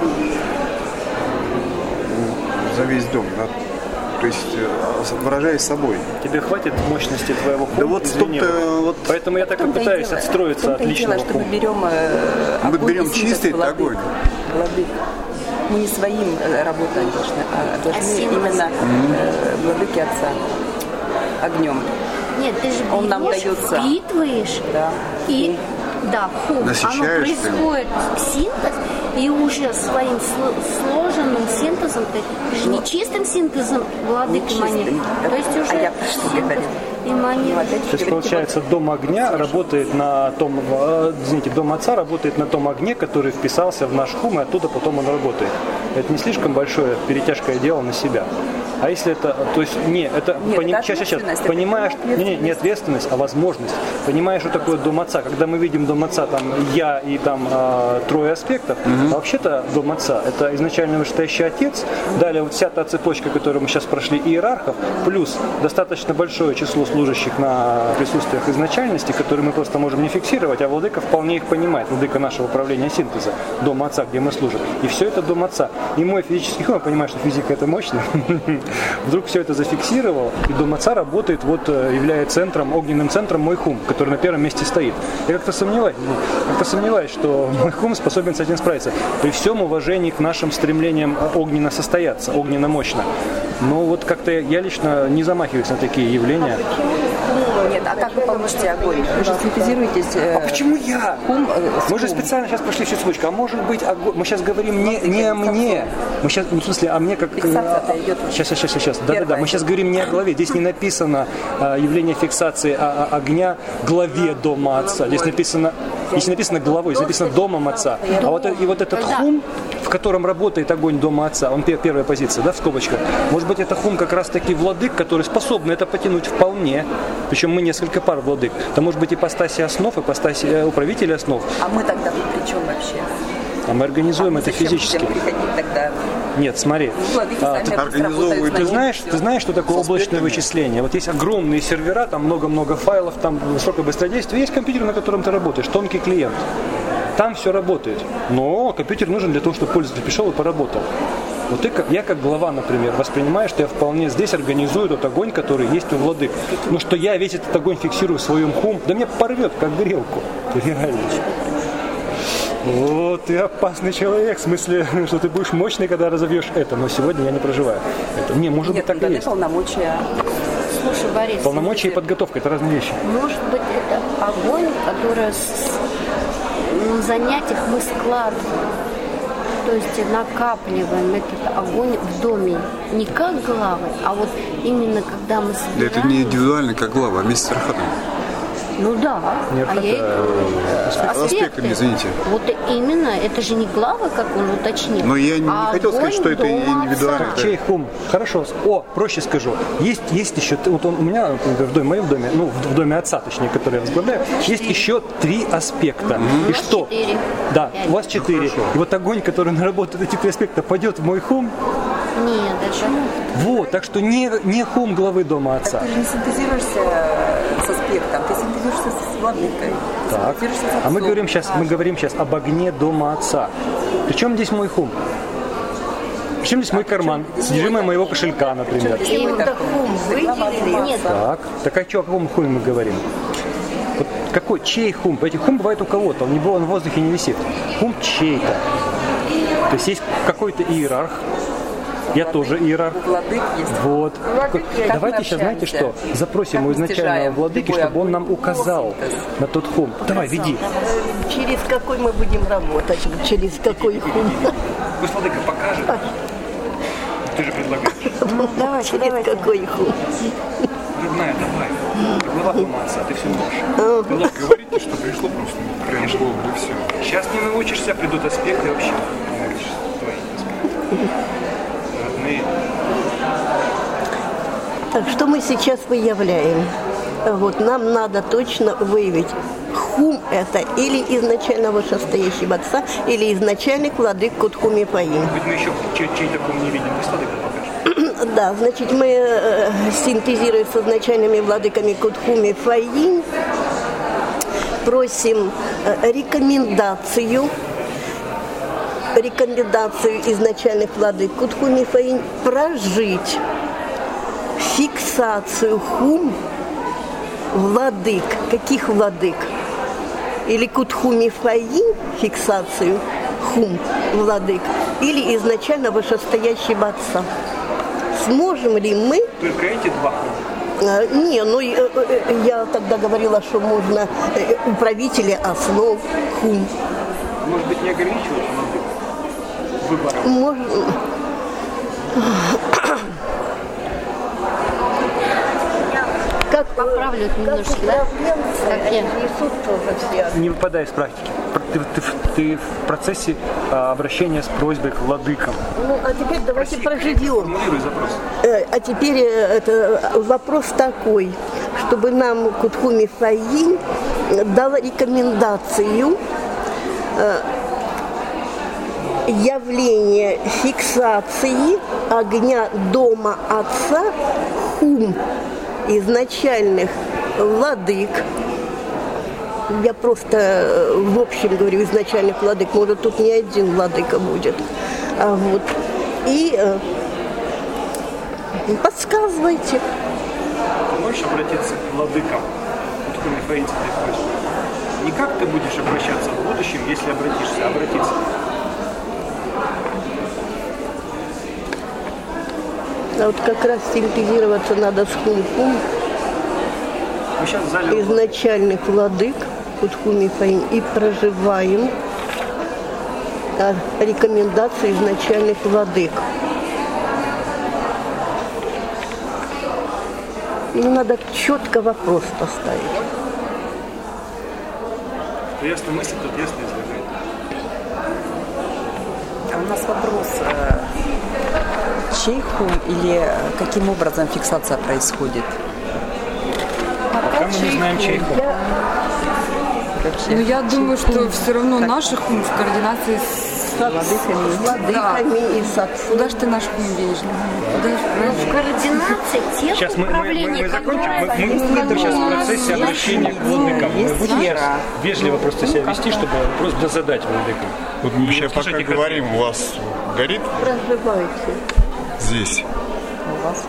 ну, за весь дом, да. То есть э, выражаясь собой. Тебе хватит мощности твоего хума? Да вот Извини. тут-то вот- Поэтому я так и В том-то и пытаюсь дело- отстроиться в от том-то и дело, личного что мы хума. берем, э, Мы огонь берем и синтез чистый владык. огонь. Владык. Мы не своим э, работать должны, а должны синтез. именно э, владыки отца огнем. Нет, ты же Он нам берешь, дается. впитываешь, Да. и да, хум, Насыщаешь оно ты. происходит синтез, и уже своим сло- сложенным синтезом, ты, ты же не чистым синтезом владык Не мани, чистым. то есть уже А я про что синтез говорю? и мани. Ну, опять же, То есть, говорите, получается, Дом огня работает на том, э, извините, Дом Отца работает на том огне, который вписался в наш хум, и оттуда потом он работает. Это не слишком большое перетяжкое дело на себя. А если это, то есть, не, это, Нет, пони- это сейчас, сейчас, ответственность, это понимаешь, не, не, не ответственность, а возможность. Понимаешь, что такое Дом Отца? Когда мы видим Дом Отца, там, я и там э, трое аспектов, а вообще-то Дом Отца – это изначально вышестоящий отец, далее вот вся та цепочка, которую мы сейчас прошли, иерархов, плюс достаточно большое число служащих на присутствиях изначальности, которые мы просто можем не фиксировать, а владыка вполне их понимает, владыка нашего управления синтеза, Дом Отца, где мы служим. И все это Дом Отца. И мой физический хум, я понимаю, что физика это мощно, вдруг все это зафиксировал, и Дом Отца работает, вот является центром, огненным центром мой хум, который на первом месте стоит. Я как-то сомневаюсь, ну, как-то сомневаюсь, что мой хум способен с этим справиться. При всем уважении к нашим стремлениям огненно состояться, огненно мощно. Но вот как-то я лично не замахиваюсь на такие явления. Нет, а как вы получите огонь? Вы же синтезируетесь... Э, а почему я? Хум, э, мы же специально сейчас пошли всю цепочку. А может быть, огонь... мы сейчас говорим не, не о мне. Мы сейчас, ну, в смысле, о мне как... Фиксация идет. Сейчас, сейчас, сейчас, сейчас. Да-да-да. Мы сейчас говорим не о главе. Здесь не написано а, явление фиксации а, а, огня главе дома отца. Здесь написано... Здесь не написано главой, здесь написано домом отца. А вот, и вот этот хум, в котором работает огонь дома отца, он первая позиция, да, в скобочках. Может быть, это хум как раз таки владык, который способен это потянуть вполне. Причем мы несколько пар владык. Это может быть ипостаси основ, ипостаси э, управителя основ. А мы тогда тут при чем вообще? А мы организуем а это физически. Тогда? Нет, смотри. А, ты, ты, знаешь, ты знаешь, что такое облачное вычисление? Вот есть огромные сервера, там много-много файлов, там высокое быстродействие. Есть компьютер, на котором ты работаешь, тонкий клиент. Там все работает. Но компьютер нужен для того, чтобы пользователь пришел и поработал. Вот ты, я как глава, например, воспринимаю, что я вполне здесь организую тот огонь, который есть у владык. Но что я весь этот огонь фиксирую в своем хум, да меня порвет, как грелку. Реально. Вот ты опасный человек, в смысле, что ты будешь мощный, когда разовьешь это. Но сегодня я не проживаю это. Не, может Нет, быть, так и есть. Полномочия. Слушай, Борис, полномочия и подготовка – это разные вещи. Может быть, это огонь, который с... на занятиях мы складываем. То есть накапливаем этот огонь в доме. Не как главы, а вот именно когда мы собираем... Да это не индивидуально, как глава, а вместе с архатом. Ну да, Нет, а я э, аспекты. аспектами, извините. Вот именно, это же не главы, как он уточнил. Но я не а хотел сказать, что это индивидуально. Чей хум? Хорошо. О, проще скажу. Есть, есть еще, вот он, у меня, например, в доме, в моем доме, ну, в, в доме отца, точнее, который я возглавляю, есть еще три аспекта. Mm-hmm. И что? Четыре. Да, Пять. у вас четыре. Ну, и вот огонь, который наработает эти три аспекта, пойдет в мой хум. Нет, даже Вот, так что не, не хум главы дома отца. Так ты же не синтезируешься с аспектом, ты синтезируешься с владыкой. Так. А мы говорим сейчас, мы говорим сейчас об огне дома отца. Причем здесь мой хум? Причем здесь мой карман, содержимое моего кошелька, например. именно хум выделили. Нет. Так, так а что, о каком хуме мы говорим? Вот какой, чей хум? Эти хум бывает у кого-то, он, не, он в воздухе не висит. Хум чей-то. То есть есть какой-то иерарх. Я тоже иерарх. Владык есть. Вот. Владык, давайте сейчас, знаете что, запросим у изначального владыки, чтобы он нам указал на тот хум. Давай, веди. Через какой мы будем работать? Через какой хум? Пусть владыка покажет. Ты же предлагаешь. Ну, давай, через какой хум? Родная, давай. Глава дома отца, ты все можешь. Ну, говорите, что пришло просто. Прям в голову, и все. Сейчас не научишься, придут аспекты вообще. Научишься. Твои аспекты. Родные. Так, что мы сейчас выявляем? Вот, нам надо точно выявить, хум это или изначально вышестоящий отца, или изначальный владык Кутхуми Фаим. Хоть мы еще чей-то хум не видим, пусть владыка покажет. Да, значит, мы э, синтезируя с изначальными владыками Кутхуми Фаим, просим э, рекомендацию, рекомендацию изначальных владык Кутхуми Фаим прожить фиксацию хум владык. Каких владык? Или Кутхуми Фаим фиксацию хум владык, или изначально вышестоящего отца. Сможем ли мы... Только эти два хума? Не, ну я тогда говорила, что можно управители основ хум. Может быть, не ограничиваться выбором? Можно... Как поправлю немножко, да? Как я? Не выпадай из практики. Ты, ты, ты в процессе а, обращения с просьбой к владыкам. Ну, а теперь давайте проживем. Формулируй запрос. А теперь это вопрос такой, чтобы нам Кутхуми Фаим дала рекомендацию явления фиксации огня дома отца хум изначальных владык. Я просто в общем говорю изначальных владык, может тут не один владыка будет. А вот. И э, подсказывайте. Ты можешь обратиться к владыкам? Кутхуми Фаим тебе просит. Не как ты будешь обращаться в будущем, если обратишься, а обратиться. А вот как раз синтезироваться надо с хум-хум. изначальных владык, и проживаем рекомендации изначальных владык. Ну, надо четко вопрос поставить. Ясная мысль, тут ясное изложение. А у нас вопрос. Чей хум или каким образом фиксация происходит? Пока мы не знаем, чей хум. Ну, я думаю, что все равно наших хум в координации с владыками, владыками да. и с отцом. Куда же ты наш хум денешь? В координации тех сейчас мы, управлений, мы, мы, мы закончим. Мы, мы, мы сейчас в процессе обращения к владыкам. Вы будете вежливо просто себя вести, чтобы просто задать владыкам. Вот мы сейчас пока говорим, у вас горит? Проживаете. Здесь. У вас.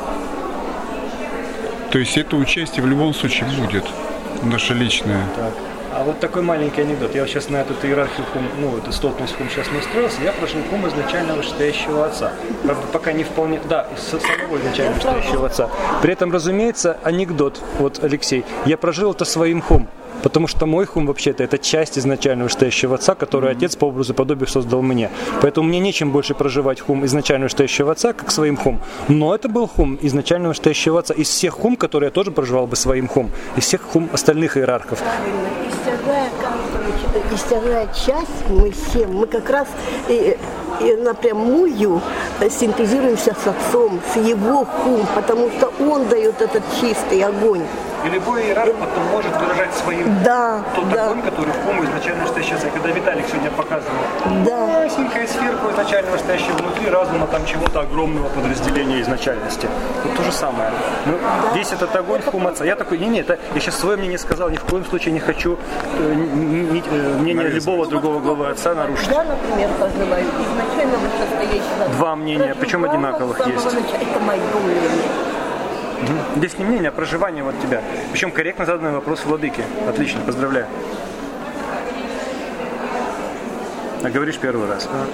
То есть это участие в любом случае будет. Наше личное. Так. А вот такой маленький анекдот. Я сейчас на эту иерархию хум, ну, эту столкность хум сейчас настроился. Я прожил хум изначально вышестоящего отца. Правда, пока не вполне... Да, с самого изначально вышестоящего отца. При этом, разумеется, анекдот. Вот, Алексей, я прожил это своим хум. Потому что мой хум вообще-то это часть изначально вышестоящего отца, которую отец по образу и подобию создал мне. Поэтому мне нечем больше проживать хум изначально вышестоящего отца, как своим хум. Но это был хум изначально вышестоящего отца. Из всех хум, которые я тоже проживал бы своим хум. Из всех хум остальных иерархов. Истерная, истерная часть, мы все, мы как раз и, и напрямую синтезируемся с отцом, с его хум, потому что он дает этот чистый огонь. И любой иерарх потом может выражать своим да, тот да. огонь, который в хуму изначально вышестоящего. Когда Виталик сегодня показывал да. маленькая сферка изначально вышестоящего внутри разума там чего-то огромного подразделения изначальности. Вот то же самое. Ну, да. Весь этот огонь в хум отца. Я такой, не-не, это я сейчас свое мнение сказал, ни в коем случае не хочу э, ни, э, мнение любого другого главы отца нарушить. Я, например, проживаю изначально вышестоящего. Два мнения, причем одинаковых есть. Это мое мнение. Здесь не мнение, а проживание вот тебя. Причем корректно заданный вопрос владыки. Отлично, поздравляю. А говоришь первый раз. А?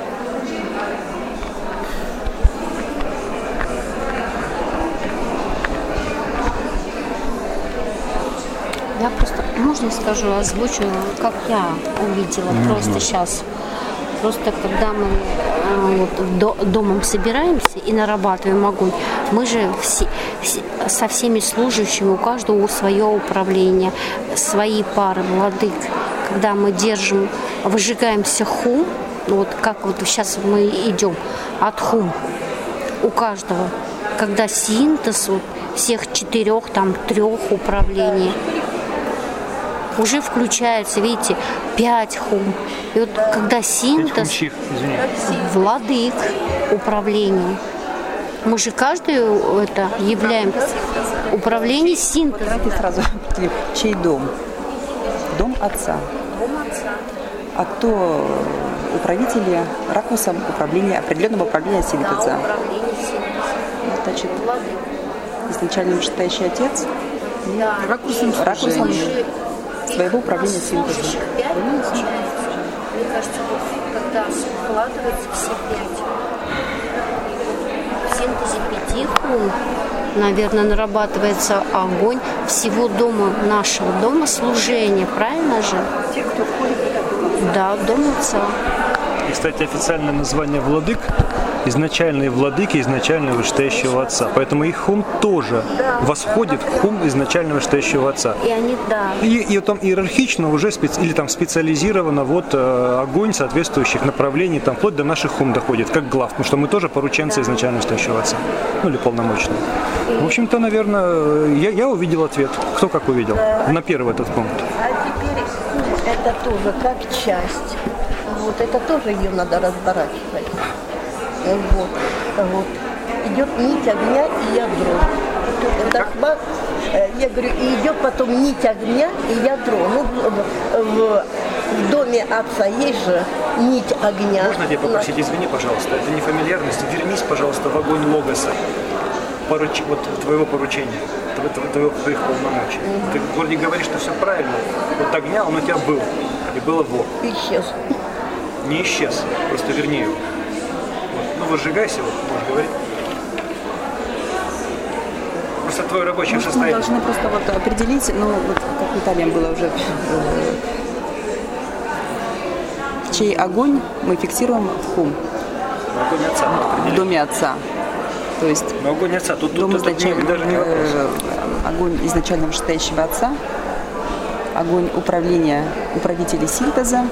Я просто, можно скажу, озвучу, как я увидела, mm-hmm. просто сейчас. Просто когда мы э, вот, до, домом собираемся и нарабатываем огонь, мы же все, все, со всеми служащими, у каждого свое управление, свои пары владык. Когда мы держим, выжигаемся хум, вот как вот сейчас мы идем от хум, у каждого, когда синтез вот, всех четырех, там, трех управлений, уже включается, видите, пять хум. И вот когда синтез, владык управления, мы же каждый это являем управление синтезом. Давайте сразу, чей дом? Дом отца. Дом отца. А то управители ракурсом управления, определенного управления синтеза. Да, управление синтеза. Значит, изначально вышестоящий отец. Да. Ракурсом, ракурсом своего управления синтезом. Мне кажется, вот, когда складывается все пять, в синтезе пяти хум, наверное, нарабатывается огонь всего дома, нашего дома служения, правильно же? Те, кто входит в этот дом. Да, дом отца. И, кстати, официальное название владык – изначальные владыки изначально вышестоящего отца. Поэтому их хум тоже да, восходит в хум изначально вышестоящего отца. И они, да. И, и там иерархично уже специ, или там специализировано вот э, огонь соответствующих направлений, там вплоть до наших хум доходит, как глав, потому что мы тоже порученцы да. изначально вышестоящего отца. Ну или полномочные. И... В общем-то, наверное, я, я увидел ответ. Кто как увидел? Да. На первый этот пункт. А теперь хум это тоже как часть. Вот это тоже ее надо разворачивать. Вот, вот. Идет нить огня и ядро. Это, я говорю, и идет потом нить огня и ядро. Ну, в, в, в доме отца есть же нить огня. Можно тебя попросить, извини, пожалуйста, это не фамильярность. Вернись, пожалуйста, в огонь логоса, поруч, вот твоего поручения, твоих, твоих полномочий. Mm-hmm. Ты вроде говоришь, что все правильно. Вот огня, он у тебя был. И было во. Исчез. Не исчез, просто верни его. Вот. Ну, выжигайся, вот, можешь говорить. просто твое рабочее Может, состояние. Мы должны просто вот определить, ну, вот как в Италии было уже, э, чей огонь мы фиксируем в хум. Огонь отца. В доме отца. То есть Но огонь отца, тут, дом тут изначаль... это даже не вопрос. э, огонь изначально вышестоящего отца, огонь управления, управителей синтеза.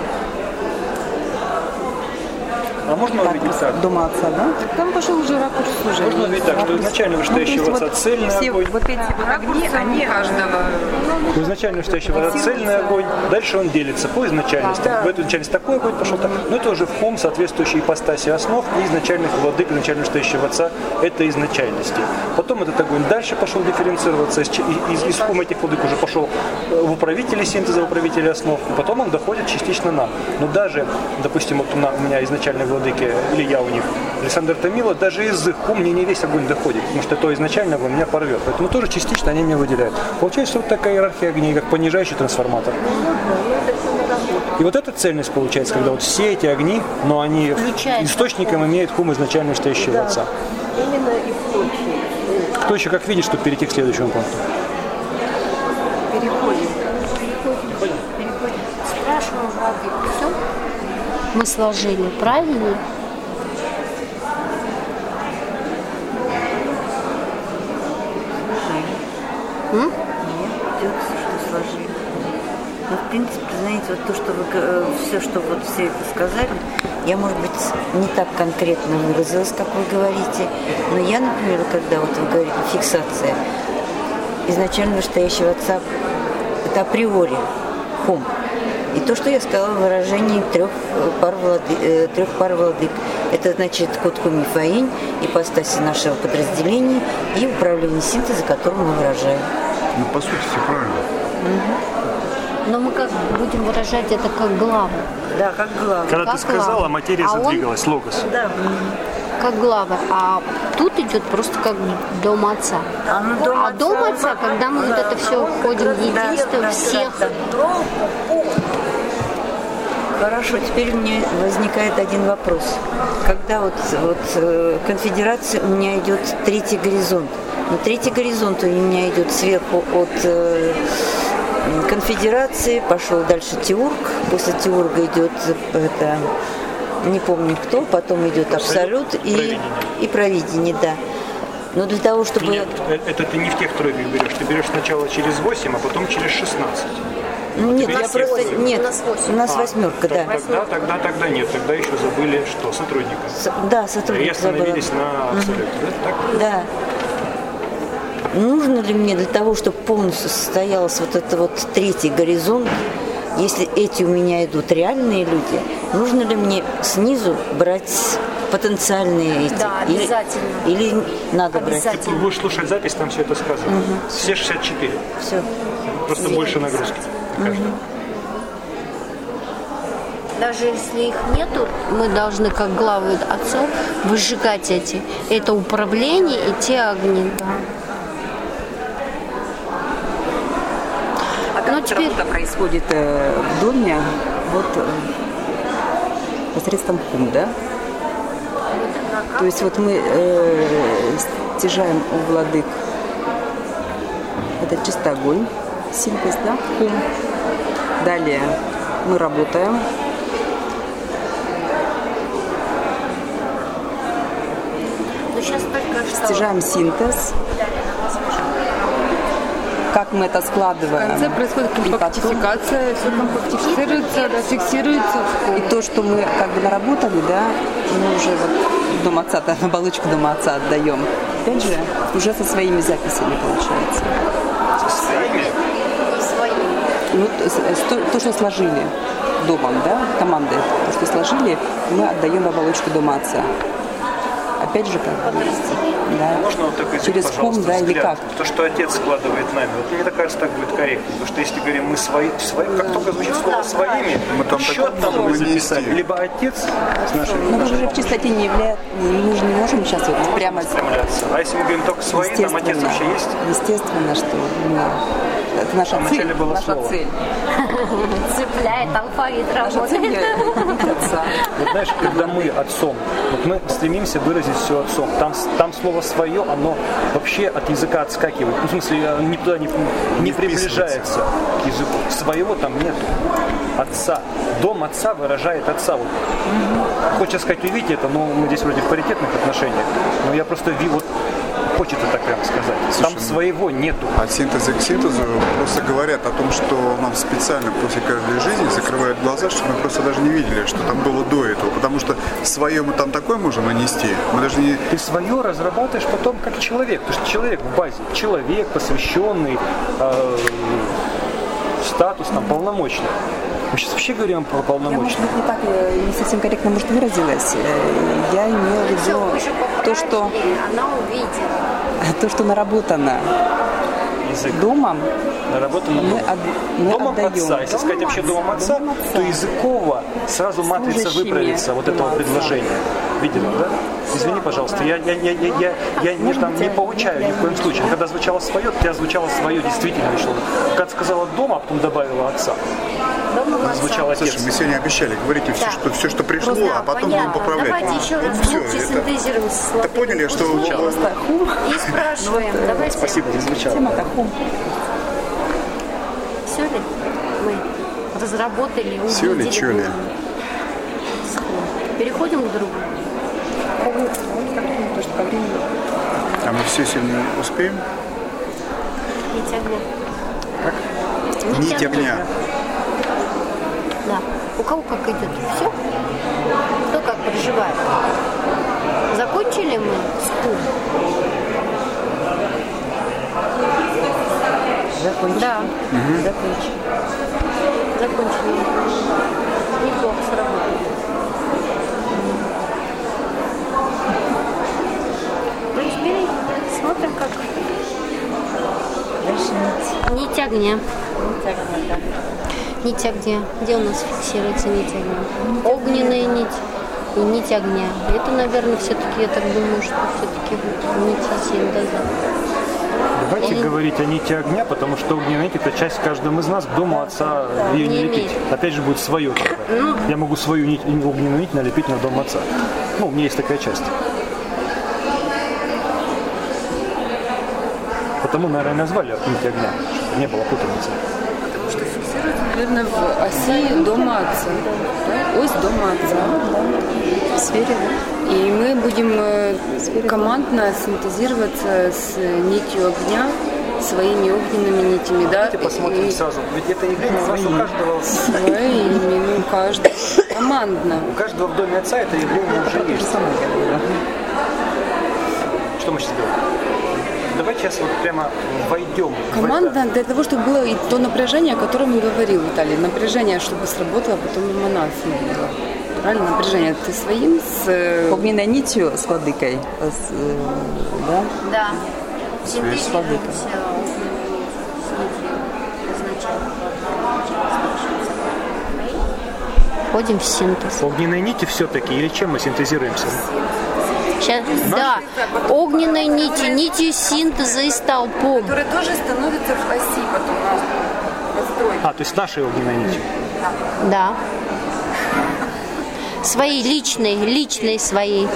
А можно Так, увидеть так? дома отца, да? Там пошел уже ракурс уже. Можно увидеть так, что изначально вышестоящего Ну, то отца есть цельный все огонь. вот эти вот огни, они каждого. У изначально вышестоящего отца цельный огонь, дальше он делится по изначальности. В эту изначальность такой огонь пошел, так. Но это уже в хум, соответствующие ипостаси основ и изначальных владык, изначально вышестоящего отца, это изначальности. Потом этот огонь дальше пошел дифференцироваться, из, из, из хума этих владык уже пошел в управители синтеза, в управители основ, и потом он доходит частично нам. Но даже, допустим, вот у, на, у меня изначальные владыки, или я у них, Александр Томило, даже из их хум мне не весь огонь доходит, потому что то изначально огонь меня порвет. Поэтому тоже частично они меня выделяют. Получается вот такая иерархия огней, как понижающий трансформатор. И вот эта цельность получается, когда вот все эти огни, но они Включается источником хум. имеют хум изначально вышестоящего Да. отца. Именно источник. Кто еще как видит, чтобы перейти к следующему пункту? Переходим. Переходим. Переходим. Спрашиваем воды. Все? Мы сложили. Правильно? М? Идет, что сложили. Ну, в принципе, знаете, вот то, что вы, э, все, что вот все это сказали, я, может быть, не так конкретно выразилась, как вы говорите, но я, например, когда вот вы говорите фиксация изначально вышестоящего отца, это априори хум. И то, что я сказала в выражении трех пар владык, э, трех пар владык, это значит код хумифаинь, ипостаси нашего подразделения и управление синтеза, которое мы выражаем. Ну, по сути, все правильно. Но мы как будем выражать это как главу. Да, как главное. Когда Как ты сказала, главное. материя А он- задвигалась, логос. Да. Как глава. А тут идет просто как дом отца. А, ну, дом А дом отца, когда мы вот это все входим в единство всех. Хорошо, теперь мне возникает один вопрос. Когда вот, вот э, конфедерация у меня идет третий горизонт, но третий горизонт у меня идет сверху от э, конфедерации, пошел дальше Теург, после Теурга идет это, не помню кто, потом идет Абсолют и, и Провидение, да. Но для того, чтобы... Нет, это ты не в тех тройках берешь. Ты берешь сначала через восемь, а потом через шестнадцать. Ну, нет, я просто... восемь. Нет, У нас восемь. у нас А, восьмерка, да. Тогда, тогда, тогда нет. Тогда еще забыли, что сотрудника. С- Да, И сотрудник забыла. остановились на абсолюте. Да? Так? Да. Нужно ли мне для того, чтобы полностью состоялся вот это вот третий горизонт, если эти у меня идут реальные люди, нужно ли мне снизу брать потенциальные эти? Да, Или- обязательно. Или, надо брать? Ты будешь слушать запись, там все это сказано. Все шестьдесят четыре. Все. Просто больше нагрузки. Даже если их нету, мы должны, как главы отцов, выжигать эти. Это управление и те огни. Да. А как Ну, эта теперь- работа происходит э, в доме вот э, посредством хум, да? То есть вот мы э, стяжаем у владык это чистый огонь, синтез, да, хум. Далее мы работаем. Но сейчас только что... Стяжаем синтез. Как мы это В складываем. конце происходит И потом- компактификация, все компактифицируется, да, фиксируется. И то, что мы как бы наработали, да, мы уже вот дом отца, да, оболочку дома отца отдаем. Опять же, уже со своими записями получается. Ну, то, с- то, то, что сложили домом, да, командой, то, что сложили, мы отдаем в оболочку дома отца. Опять же, как бы, да. Можно вот такой, Через пожалуйста, хум, да, или взгляд? как? То, что отец складывает нами. Вот мне так кажется, так будет корректно. Потому что если говорим мы свои, свои как только звучит слово своими, Мы там счет такое там мы можем записали. нанести. Либо отец с нашей Ну, мы же в чистоте не является, мы же не можем сейчас вот прямо... стремляться. А если мы говорим только свои, там отец Естественно, вообще есть? естественно, что мы Это наша а цель. Было наша слово. цель. Цепляет алфавит, работает. Вот знаешь, когда мы отцом, вот мы стремимся выразить все отцом. Там, там слово свое, оно вообще от языка отскакивает. Ну, в смысле, никуда не, не приближается к языку. Своего там нету. Отца. Дом отца выражает отца. Вот. Mm-hmm. Хочется сказать, увидите это, но мы здесь вроде в паритетных отношениях. Но я просто вижу, вот хочется так прямо сказать. Слушай, там своего нету. От синтеза к синтезу просто говорят о том, что нам специально после каждой жизни закрывают глаза, чтобы мы просто даже не видели, что там было до этого. Потому что свое мы там такое можем нанести. Мы даже не... Ты свое разрабатываешь потом как человек. Потому что человек в базе. Человек, посвященный, э, статус там полномочный. Мы сейчас вообще говорим про полномочия. Я, может быть, не так, не совсем корректно, может, выразилась. Я имела в виду то, что... Она увидела. То, что наработано язык. Домом, наработано мы, от, мы домом отдаем. отца. Если сказать вообще домом отца, домом отца, то языково сразу матрица выправится вот этого предложения. Видела, да? Извини, пожалуйста, я, я, я, я, я, я не, там, не поучаю ни в коем случае. Когда звучало свое, у тебя звучало свое действительно. Когда сказала дома, а потом добавила отца. Звучало Слушай, мы сегодня обещали, говорите все, да. что, все, что пришло, просто, а потом понятно. Будем поправлять. Давайте еще раз громче синтезируем слово. Да поняли, что... И спрашиваем. Ну, давайте. Спасибо, не звучало. Все ли мы разработали, увидели? Все ли, что ли? Переходим к другу. А мы все сегодня успеем? Нить огня. Как? Нить, Нить огня. огня. Да. У кого как идет? Все? Кто как проживает? Закончили мы с кум? Закончили. Да. Угу. Закончили. Закончили. Неплохо сработали. Ну, теперь смотрим, как дальше нить. Нить огня. Нить огня, да. Нить огня. Где у нас фиксируется нить огня? Огненная нить и нить огня. Это, наверное, все-таки, я так думаю, что все-таки нить синтеза. Давайте Или... говорить о нити огня, потому что огненная нить – это часть каждого из нас, к дому отца да, ее не, не лепить. Опять же, будет свое. Ну... Я могу свою нить, огненную нить налепить на дом отца. Ну, у меня есть такая часть. Потому, наверное, назвали нить огня, чтобы не было путаницы. Потому что фиксируется, наверное, в оси дома отца. Да? Ось дома отца. Да. В сфере, да. И мы будем командно синтезироваться с нитью огня, своими огненными нитями, да. Давайте посмотрим и... сразу. Ведь это явление у нас у каждого. Своими, ну, каждый командно. У каждого в доме отца это явление уже есть. Что мы сейчас делаем? Давайте сейчас вот прямо войдем. Команда для того, чтобы было и то напряжение, о котором я говорил, Виталий. Напряжение, чтобы сработало, а потом эманация была. Правильно? Напряжение. Ты своим с... огненной нитью с владыкой. С, да? Да. С владыкой. Входим в синтез. Огненные нити все-таки, или чем мы синтезируемся? Сейчас, да, огненной нити, нитью синтеза и столпом. Которые тоже становятся в оси потом. А, то есть нашей огненной нитью? Да. Своей личной, личной своей.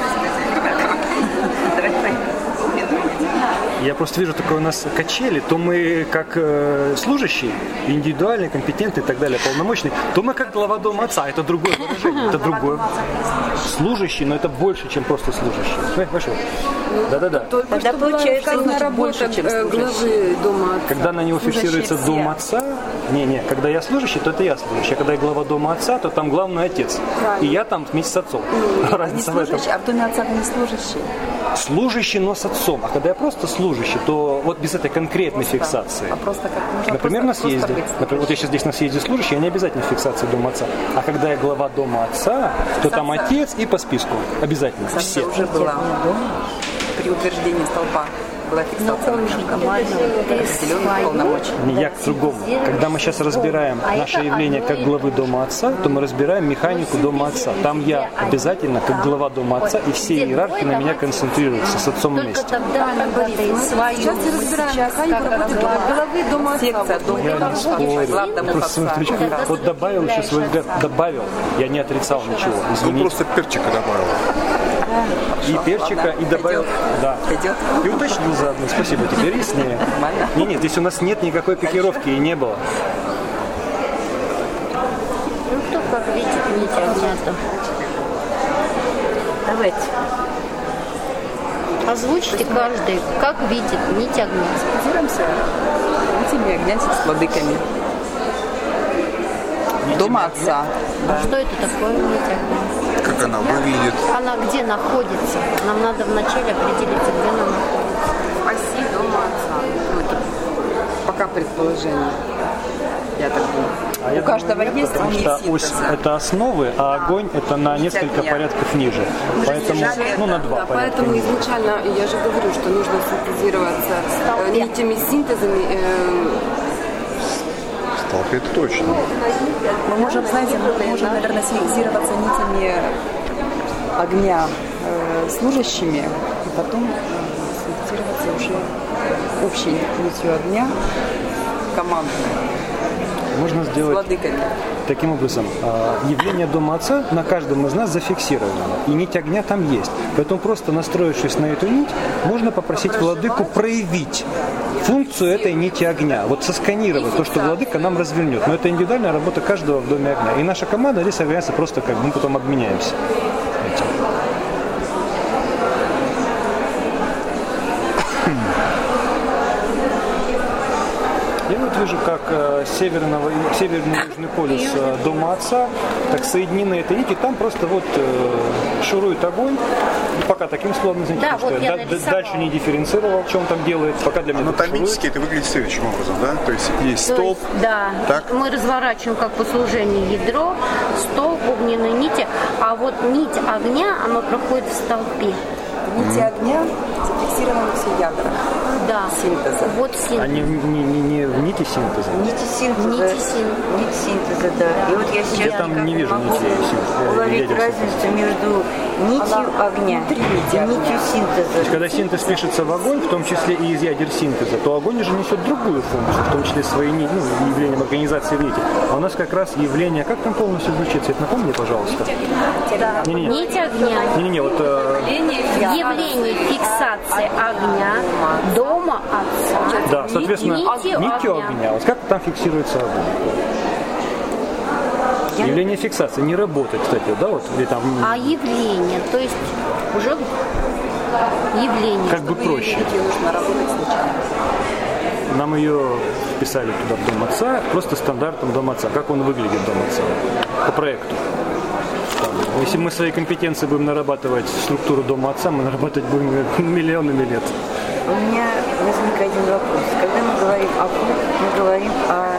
Я просто вижу такое у нас качели, то мы как э, служащие, индивидуальные, компетентные и так далее, полномочные, то мы как глава дома отца, это другое выражение, это другое. Служащий, но это больше, чем просто служащий. Понимаешь? Да-да-да. Тогда получается на работа главы дома отца. Когда на него фиксируется дом отца, не-не, когда я служащий, то это я служащий, а когда я глава дома отца, то там главный отец. И я там вместе с отцом. Разница в этом. А в доме отца не служащий. Служащий, но с отцом. А когда я просто служащий, то вот без этой конкретной просто, фиксации. А просто как, например, просто, на съезде. Например, вот я сейчас здесь на съезде служащий, я не обязательно фиксация дома отца. А когда я глава дома отца, то там отец и по списку. Обязательно. Все. Уже была при утверждении столпа была фиксация наших команд, определенных полномочий. Я к другому. Когда мы сейчас разбираем наше явление как главы Дома Отца, то мы разбираем механику Дома Отца. Там я обязательно, как глава Дома Отца, и все иерархи на меня концентрируются с отцом вместе. Сейчас я разбираю механику работы главы Дома Отца. Я не спорю. Просто смотрите, вот добавил еще свой взгляд, добавил, я не отрицал ничего. Он просто перчика добавил. И перчика, и добавил. Да. И уточнил заодно. Спасибо, теперь яснее. Не, нет, здесь у нас нет никакой копировки и не было. Ну кто как видит нить огня-то? Давайте. Озвучьте каждый, как видит нить огня. Синтезируемся нитями огня с владыками. Дома Отца. А что это такое нить огня? Как она выглядит? Она где находится? Нам надо вначале определиться, где она находится. В оси Дома Отца. Ну, это пока предположение. Я так думаю. А У я каждого думаю, нет, есть потому что ось синтеза. это основы, а огонь это на несколько огня. порядков ниже. Поэтому, ну, на два Да, порядка поэтому ниже. изначально я же говорю, что нужно синтезироваться э, нитями синтезами. э, Столпе это точно. Мы можем, знаете, мы можем, наверное, синтезироваться нитями огня э, служащими, и потом э, синтезироваться уже общей нитью огня командной. Можно С сделать владыками. таким образом. а, Явление Дома Отца на каждом из нас зафиксировано. И нить огня там есть. Поэтому просто настроившись на эту нить, можно попросить владыку проявить функцию этой нити огня. Вот сосканировать то, что владыка нам развернет. Но это индивидуальная работа каждого в Доме огня. И наша команда здесь является просто как мы потом обменяемся этим. Я вот вижу, как э, северного, северный и южный полюс э, Дома Отца так соединены этой нити, там просто вот э, шурует огонь. И пока таким словом, извините, Да, потому вот что я я нарисовала. дальше не дифференцировал, что он там делает, пока для меня только Анатомически это выглядит следующим образом, да? То есть есть То столб, есть, да, так? мы разворачиваем как по служению ядро, столб, огненные нити, а вот нить огня, она проходит в столпе. Нити огня зафиксированы все ядра. Да, Синтеза. вот синтез. А не, не, не, не в нити синтеза. Нити синтеза. Нити синтеза. Нити синтеза, да. И вот я сейчас Я там никак не вижу могу нити синтеза, уловить ядер разницу между нитью огня и нитью синтеза. Когда синтез пишется в огонь, в том числе и из ядер синтеза, то огонь уже несет другую функцию, в том числе свои нити, ну, явлением организации нити. А у нас как раз явление, как там полностью звучит? Свет, напомни, пожалуйста. Не-не-не. Нить огня. Не-не-не, вот э, Явление фиксации огня Дома Отца. да, соответственно, Нитью нитью огня. огня. Вот как там фиксируется огонь? Явление фиксации не работает, кстати, да, вот или там А явление, то есть уже явление. как бы проще. Нитью нужно работать сначала. Нам ее вписали туда в Дом Отца, просто стандартом Дом Отца. Как он выглядит Дом Отца по проекту. Там, если мы свои компетенции будем нарабатывать структуру Дома Отца, мы нарабатывать будем миллионами лет. У меня возник один вопрос. Когда мы говорим о Ху, мы говорим о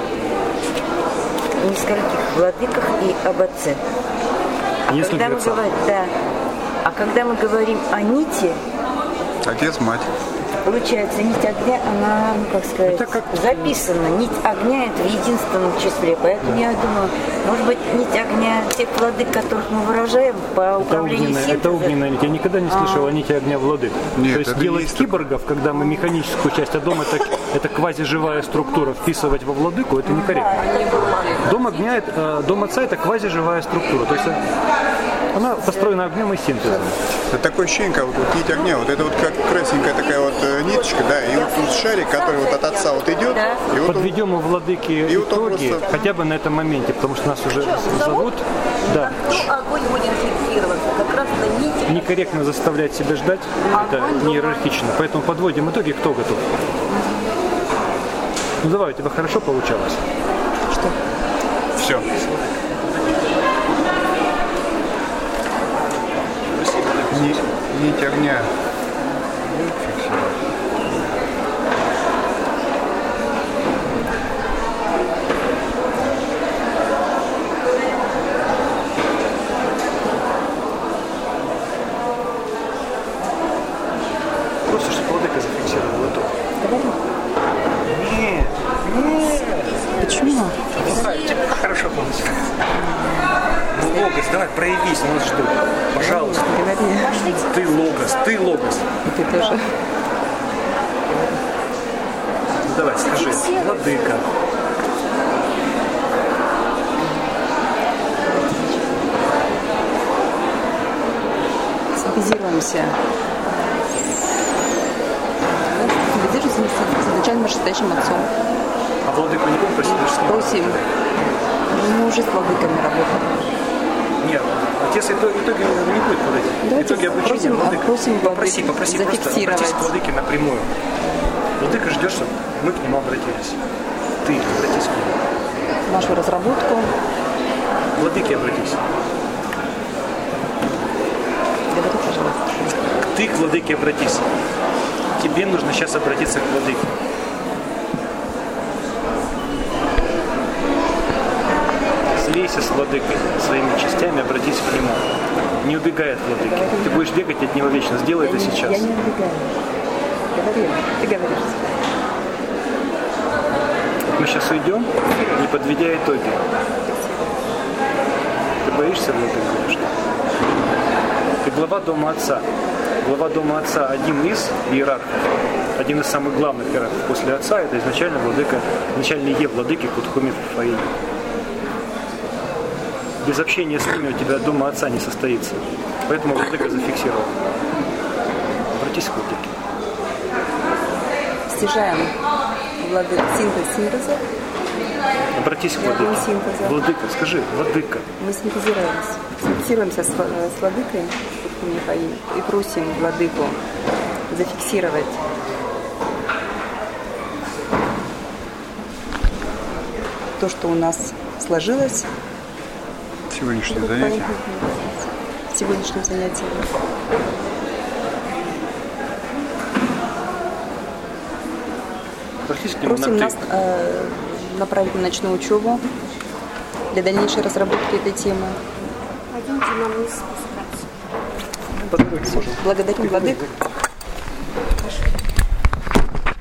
нескольких владыках и об отце. А Несколько когда мы отцов. говорим, да, а когда мы говорим о нити, отец, мать. получается, нить огня, она, ну как сказать, Это как- записана. Нить огня это в единственном числе. Поэтому я думаю, может быть, нить огня тех владык, которых мы выражаем по Это управлению огненная, это синтеза. огненная нить. Я никогда не слышал о нити огня владык. Нет, То есть это делать есть киборгов, когда мы механическую часть, а дом это, это квазиживая структура, вписывать во владыку, это некорректно. Дом огня, это, э, Дом Отца это квазиживая структура. То есть э, она построена огнем и синтезом. Это такое ощущение, как вот, вот нить огня, вот это вот как красненькая такая вот э, ниточка, да, и вот тут шарик, который вот от отца вот идет, и вот он, Подведем у владыки И вот он итоги, просто- хотя бы на этом моменте, потому что нас уже зовут. Да. Ну, огонь будет фиксироваться как раз на нити. Некорректно заставлять себя ждать, это не иерархично. Поэтому подводим итоги, кто готов. Ну давай, у тебя хорошо получалось. все. Нить, нить огня. Фиксировать. Просто чтобы владыка зафиксировал. Логос, давай, проявись, нас ждут. Пожалуйста. Ты Логос, ты Логос. И ты тоже. Ну, давай, скажи, владыка. Синтезируемся. Синтезируемся с изначально вышестоящим отцом. А владыку не будем просить? Просим. Мы уже с владыками работаем. Нет, отец в итоге не будет владыки. В итоге обучения просим, владыка. Просим попроси, попроси, просто обратись к владыке напрямую. Владыка ждет, чтобы мы к нему обратились. Ты обратись к нему. Нашу разработку. К владыке обратись. Говори, пожалуйста. Ты к владыке обратись. Тебе нужно сейчас обратиться к владыке. Слейся с владыкой своими частями, обратись к нему. Не убегай от владыки. Ты будешь бегать от него вечно. Сделай я это не, сейчас. Я не убегаю. Говори, ты говоришь. Мы сейчас уйдем, не подведя итоги. Ты боишься владыки? Что? Ты глава дома отца. Глава дома отца один из иерархов. Один из самых главных иерархов после отца. Это изначально владыка, изначальный е владыки Кутхуми Фаини. Без общения с ними у тебя дома отца не состоится. Поэтому владыка зафиксировал. Обратись к владыке. Стяжаем владыка синтез синтеза. Обратись к владыке. Владыка, скажи, владыка. Мы синтезируемся. Синтезируемся с, с владыкой и просим владыку зафиксировать то, что у нас сложилось. Сегодняшнее занятие. Сегодняшнее занятие. Просим нас э, направить на ночную учебу для дальнейшей разработки этой темы. Пойдемте нам вниз спускаться. Благодарим владыку.